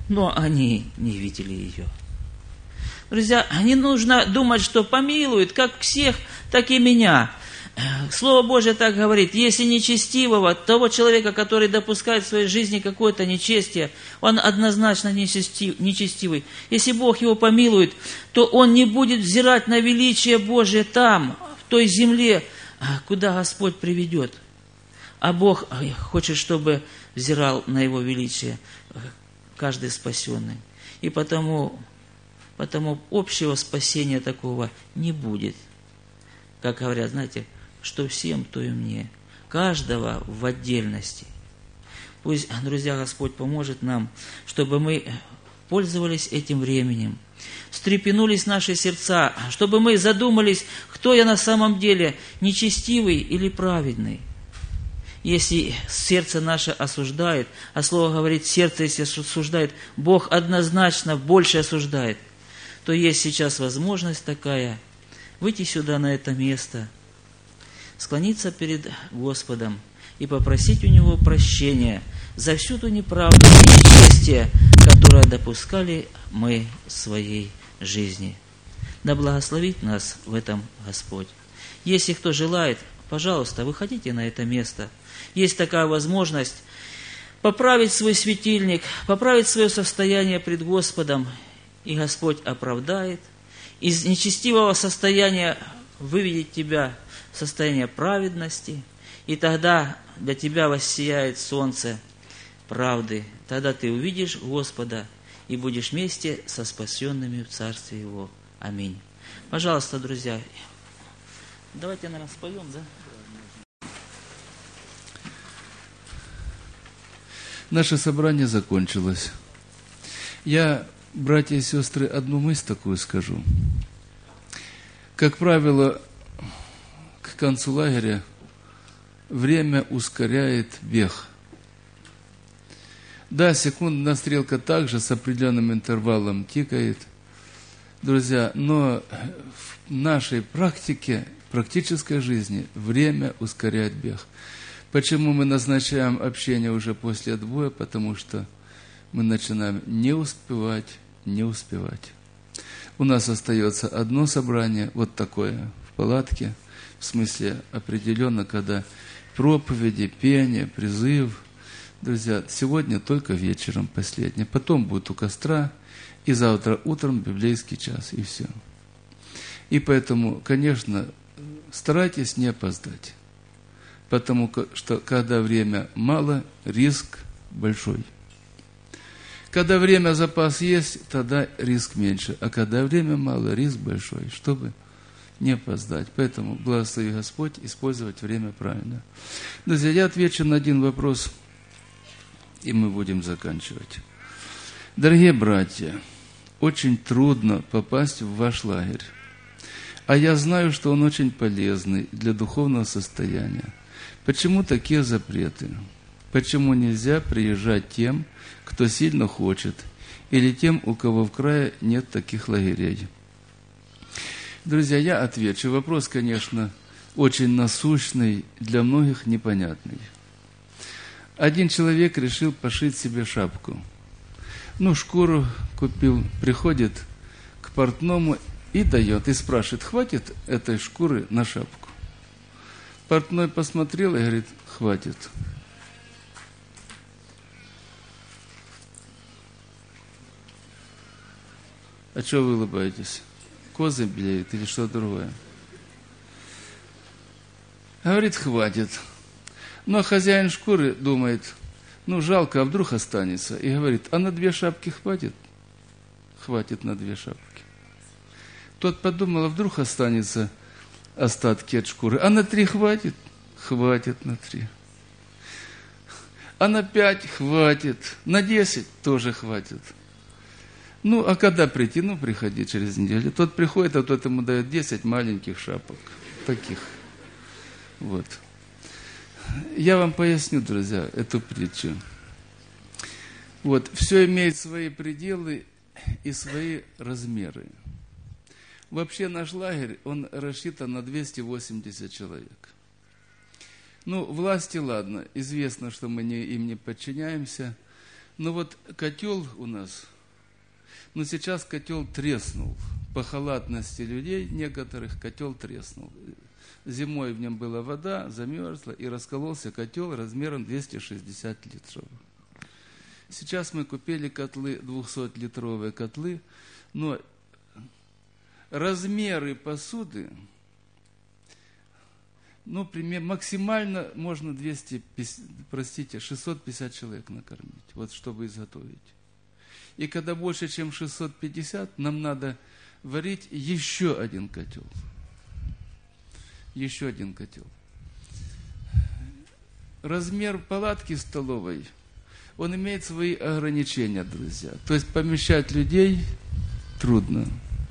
но они не видели ее. Друзья, не нужно думать, что помилует как всех, так и меня. Слово Божье так говорит: если нечестивого, того человека, который допускает в своей жизни какое-то нечестие, он однозначно нечестивый. Если Бог его помилует, то он не будет взирать на величие Божие там, в той земле, куда Господь приведет. А Бог хочет, чтобы взирал на его величие каждый спасенный. И потому, потому общего спасения такого не будет. Как говорят, знаете, что всем, то и мне. Каждого в отдельности. Пусть, друзья, Господь поможет нам, чтобы мы пользовались этим временем, встрепенулись наши сердца, чтобы мы задумались, кто я на самом деле, нечестивый или праведный. Если сердце наше осуждает, а Слово говорит, сердце, если осуждает, Бог однозначно больше осуждает, то есть сейчас возможность такая, выйти сюда, на это место, склониться перед Господом и попросить у Него прощения за всю ту неправду и нечестие, которое допускали мы в своей жизни. Да благословит нас в этом Господь. Если кто желает, пожалуйста, выходите на это место. Есть такая возможность поправить свой светильник, поправить свое состояние пред Господом, и Господь оправдает. Из нечестивого состояния выведет тебя в состояние праведности, и тогда для тебя воссияет солнце правды. Тогда ты увидишь Господа и будешь вместе со спасенными в Царстве Его. Аминь. Пожалуйста, друзья, давайте, наверное, споем, да? Наше собрание закончилось. Я, братья и сестры, одну мысль такую скажу. Как правило, к концу лагеря время ускоряет бег. Да, секундная стрелка также с определенным интервалом тикает, друзья, но в нашей практике, практической жизни время ускоряет бег. Почему мы назначаем общение уже после отбоя? Потому что мы начинаем не успевать, не успевать. У нас остается одно собрание, вот такое, в палатке, в смысле определенно, когда проповеди, пение, призыв. Друзья, сегодня только вечером последнее, потом будет у костра, и завтра утром библейский час, и все. И поэтому, конечно, старайтесь не опоздать. Потому что, когда время мало, риск большой. Когда время запас есть, тогда риск меньше. А когда время мало, риск большой, чтобы не опоздать. Поэтому благослови Господь использовать время правильно. Друзья, я отвечу на один вопрос, и мы будем заканчивать. Дорогие братья, очень трудно попасть в ваш лагерь. А я знаю, что он очень полезный для духовного состояния. Почему такие запреты? Почему нельзя приезжать тем, кто сильно хочет, или тем, у кого в крае нет таких лагерей? Друзья, я отвечу. Вопрос, конечно, очень насущный, для многих непонятный. Один человек решил пошить себе шапку. Ну, шкуру купил, приходит к портному и дает, и спрашивает, хватит этой шкуры на шапку? Портной посмотрел и говорит, хватит. А что вы улыбаетесь? Козы блеют или что другое? Говорит, хватит. Но хозяин шкуры думает, ну жалко, а вдруг останется. И говорит, а на две шапки хватит? Хватит на две шапки. Тот подумал, а вдруг останется остатки от шкуры. А на три хватит? Хватит на три. А на пять хватит. На десять тоже хватит. Ну, а когда прийти? Ну, приходи через неделю. Тот приходит, а тот ему дает десять маленьких шапок. Таких. Вот. Я вам поясню, друзья, эту притчу. Вот. Все имеет свои пределы и свои размеры. Вообще наш лагерь, он рассчитан на двести восемьдесят человек. Ну, власти, ладно, известно, что мы не, им не подчиняемся, Ну вот котел у нас, ну сейчас котел треснул. По халатности людей некоторых котел треснул. Зимой в нем была вода, замерзла, и раскололся котел размером двести шестьдесят литров. Сейчас мы купили котлы, двухсотлитровые котлы, но размеры посуды, ну, пример, максимально можно двести, простите, шестьсот пятьдесят человек накормить, вот чтобы изготовить. И когда больше, чем шестьсот пятьдесят, нам надо варить еще один котел. Еще один котел. Размер палатки столовой, он имеет свои ограничения, друзья. То есть помещать людей трудно.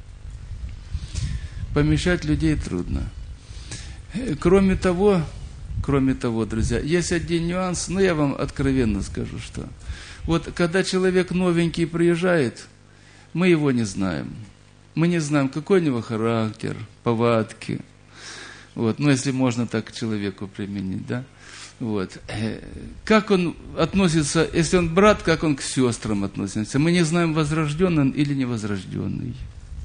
Помещать людей трудно. Кроме того, кроме того, друзья, есть один нюанс, но я вам откровенно скажу, что вот когда человек новенький приезжает, мы его не знаем. Мы не знаем, какой у него характер, повадки. Вот, ну, если можно так к человеку применить, да. Вот. Как он относится, если он брат, как он к сестрам относится. Мы не знаем, возрожденный он или невозрожденный.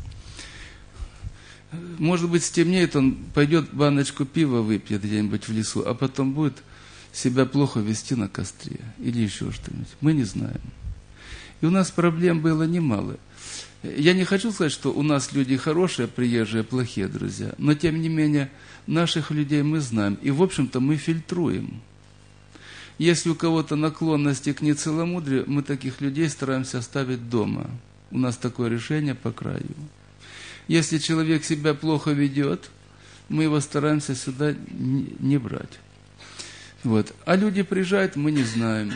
Может быть, стемнеет, он пойдет баночку пива выпьет где-нибудь в лесу, а потом будет себя плохо вести на костре или еще что-нибудь. Мы не знаем. И у нас проблем было немало. Я не хочу сказать, что у нас люди хорошие, приезжие, плохие, друзья, но тем не менее наших людей мы знаем, и в общем-то мы фильтруем. Если у кого-то наклонности к нецеломудрию, мы таких людей стараемся оставить дома. У нас такое решение по краю. Если человек себя плохо ведет, мы его стараемся сюда не брать. Вот. А люди приезжают, мы не знаем.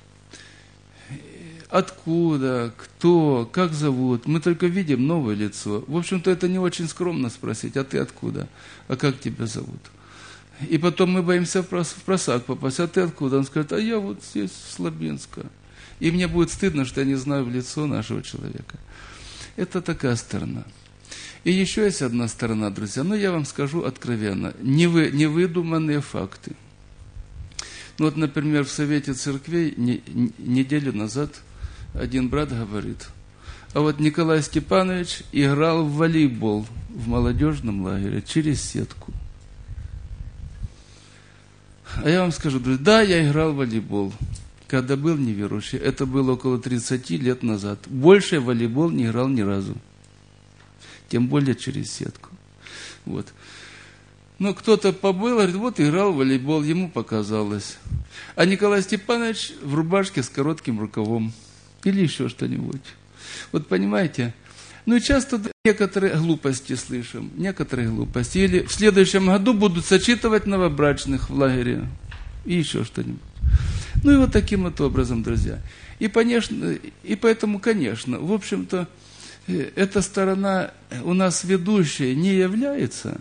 Откуда, кто, как зовут. Мы только видим новое лицо. В общем-то, это не очень скромно спросить, а ты откуда? А как тебя зовут? И потом мы боимся в просак попасть. А ты откуда? Он скажет, а я вот здесь, с Слабинска. И мне будет стыдно, что я не знаю в лицо нашего человека. Это такая сторона. И еще есть одна сторона, друзья. Но я вам скажу откровенно. Невы, невыдуманные факты. Ну вот, например, в Совете Церквей не, неделю назад один брат говорит, а вот Николай Степанович играл в волейбол в молодежном лагере через сетку. А я вам скажу, друзья, да, я играл в волейбол, когда был неверующий. Это было около тридцати лет назад. Больше в волейбол не играл ни разу. Тем более через сетку. Вот. Но кто-то побыл, говорит, вот играл в волейбол, ему показалось. А Николай Степанович в рубашке с коротким рукавом. Или еще что-нибудь. Вот понимаете? Ну и часто некоторые глупости слышим. Некоторые глупости. Или в следующем году будут сочетывать новобрачных в лагере. И еще что-нибудь. Ну и вот таким вот образом, друзья. И, конечно, и поэтому, конечно, в общем-то, эта сторона у нас ведущей не является.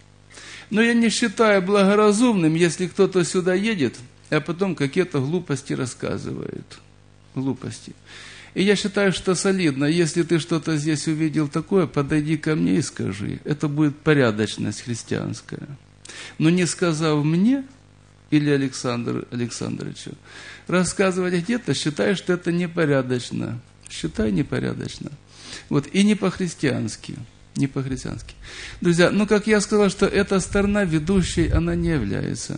Но я не считаю благоразумным, если кто-то сюда едет, а потом какие-то глупости рассказывает. Глупости. И я считаю, что солидно, если ты что-то здесь увидел такое, подойди ко мне и скажи. Это будет порядочность христианская. Но не сказав мне или Александру Александровичу, рассказывать где-то, считай, что это непорядочно. Считай непорядочно. Вот, и не по-христиански. Не по-христиански. Друзья, ну, как я сказал, что эта сторона ведущей, она не является.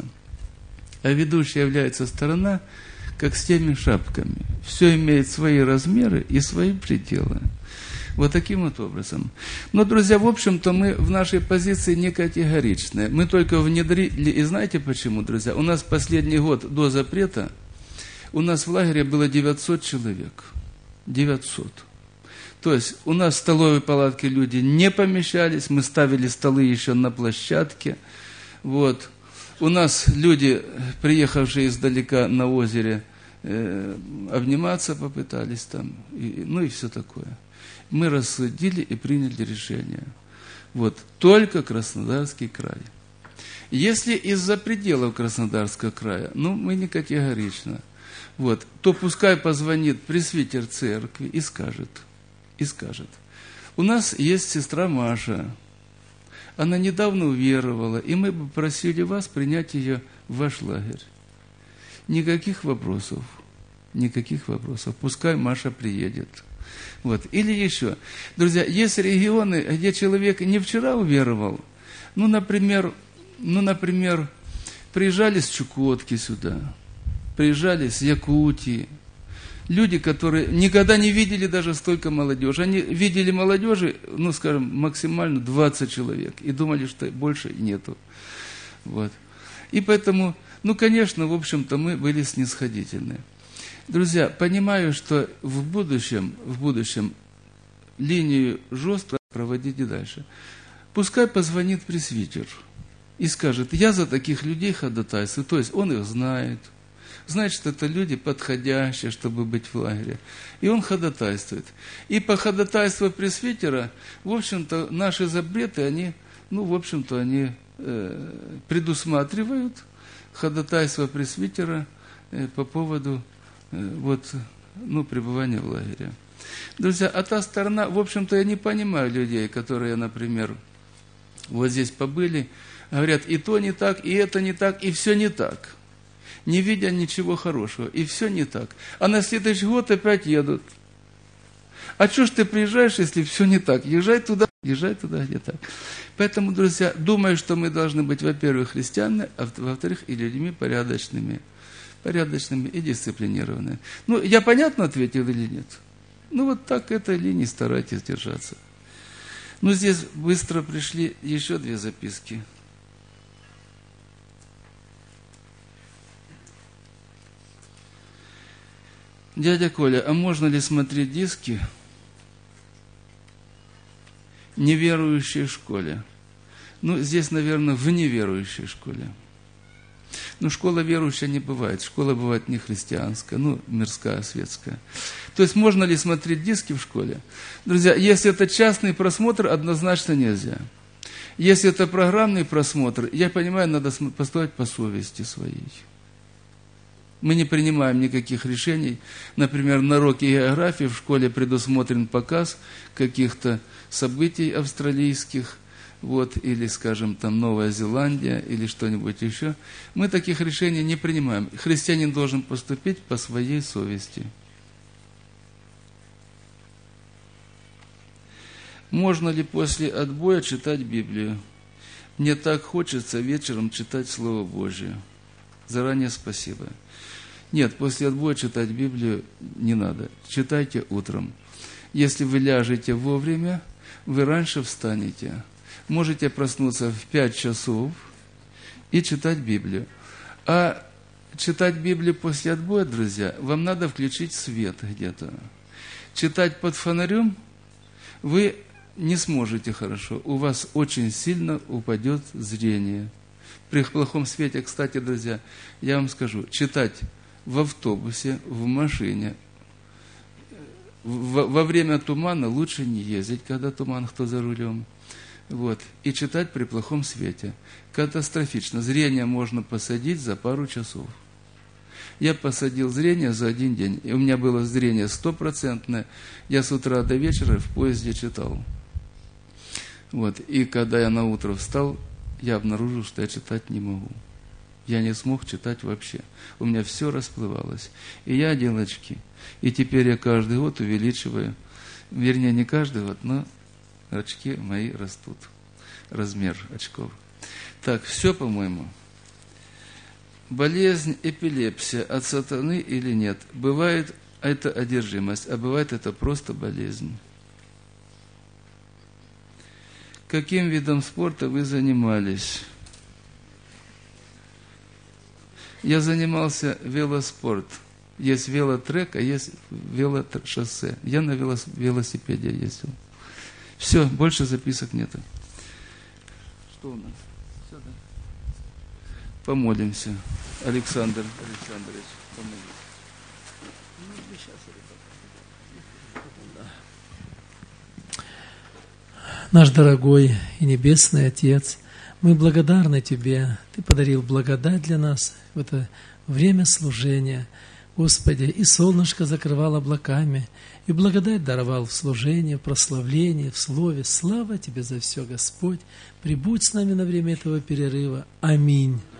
А ведущей является сторона, как с теми шапками. Все имеет свои размеры и свои пределы. Вот таким вот образом. Но, друзья, в общем-то, мы в нашей позиции не категоричны. Мы только внедрили, и знаете почему, друзья? У нас последний год до запрета, у нас в лагере было девятьсот человек. девятьсот. То есть у нас в столовой палатке люди не помещались, мы ставили столы еще на площадке. Вот. У нас люди, приехавшие издалека на озере, э, обниматься попытались там, и, ну и все такое. Мы рассудили и приняли решение. Вот. Только Краснодарский край. Если из-за пределов Краснодарского края, ну мы не категорично, вот, то пускай позвонит пресвитер церкви и скажет, и скажет, у нас есть сестра Маша, она недавно уверовала, и мы бы просили вас принять ее в ваш лагерь. Никаких вопросов. Никаких вопросов. Пускай Маша приедет. Вот. Или еще. Друзья, есть регионы, где человек не вчера уверовал, ну, например, ну, например, приезжали с Чукотки сюда, приезжали с Якутии. Люди, которые никогда не видели даже столько молодежи. Они видели молодежи, ну, скажем, максимально двадцать человек. И думали, что больше нету. Вот. И поэтому, ну, конечно, в общем-то, мы были снисходительны. Друзья, понимаю, что в будущем, в будущем линию жестко проводить и дальше. Пускай позвонит пресвитер и скажет: я за таких людей ходатайствую. То есть он их знает. Значит, это люди подходящие, чтобы быть в лагере. И он ходатайствует. И по ходатайству пресвитера, в общем-то, наши запреты, они, ну, в общем-то, они э, предусматривают ходатайство пресвитера э, по поводу э, вот, ну, пребывания в лагере. Друзья, а та сторона, в общем-то, я не понимаю людей, которые, например, вот здесь побыли, говорят, и то не так, и это не так, и все не так. Не видя ничего хорошего, и все не так. А на следующий год опять едут. А что ж ты приезжаешь, если все не так? Езжай туда, езжай туда, где так. Поэтому, друзья, думаю, что мы должны быть, во-первых, христианами, а во-вторых, и людьми порядочными. Порядочными и дисциплинированными. Ну, я понятно ответил или нет? Ну, вот так этой линии старайтесь держаться. Ну, здесь быстро пришли еще две записки. Дядя Коля, а можно ли смотреть диски в неверующей школе? Ну, здесь, наверное, в неверующей школе. Ну, школа верующая не бывает. Школа бывает не христианская, ну, мирская, светская. То есть, можно ли смотреть диски в школе? Друзья, если это частный просмотр, однозначно нельзя. Если это программный просмотр, я понимаю, надо поступать по совести своей. Мы не принимаем никаких решений. Например, на уроке географии в школе предусмотрен показ каких-то событий австралийских, вот, или, скажем, там Новая Зеландия, или что-нибудь еще. Мы таких решений не принимаем. Христианин должен поступить по своей совести. Можно ли после отбоя читать Библию? Мне так хочется вечером читать Слово Божие. Заранее спасибо. Нет, после отбоя читать Библию не надо. Читайте утром. Если вы ляжете вовремя, вы раньше встанете. Можете проснуться в пять часов и читать Библию. А читать Библию после отбоя, друзья, вам надо включить свет где-то. Читать под фонарем вы не сможете хорошо. У вас очень сильно упадет зрение. При плохом свете, кстати, друзья, я вам скажу, читать в автобусе, в машине, во, во время тумана лучше не ездить, когда туман, кто за рулем. Вот. И читать при плохом свете. Катастрофично. Зрение можно посадить за пару часов. Я посадил зрение за один день. И у меня было зрение стопроцентное. Я с утра до вечера в поезде читал. Вот. И когда я на утро встал, я обнаружил, что я читать не могу. Я не смог читать вообще. У меня все расплывалось. И я одел очки. И теперь я каждый год увеличиваю. Вернее, не каждый год, но очки мои растут. Размер очков. Так, все, по-моему. Болезнь, эпилепсия от сатаны или нет? Бывает это одержимость, а бывает это просто болезнь. Каким видом спорта вы занимались? Я занимался велоспорт. Есть велотрек, а есть велошоссе. Я на велосипеде ездил. Все, больше записок нету. Что у нас? Все, да? Помолимся. Александр Александрович, помолимся. Наш дорогой и небесный Отец, мы благодарны Тебе. Ты подарил благодать для нас в это время служения. Господи, и солнышко закрывал облаками, и благодать даровал в служении, в прославлении, в слове. Слава Тебе за все, Господь. Прибудь с нами на время этого перерыва. Аминь.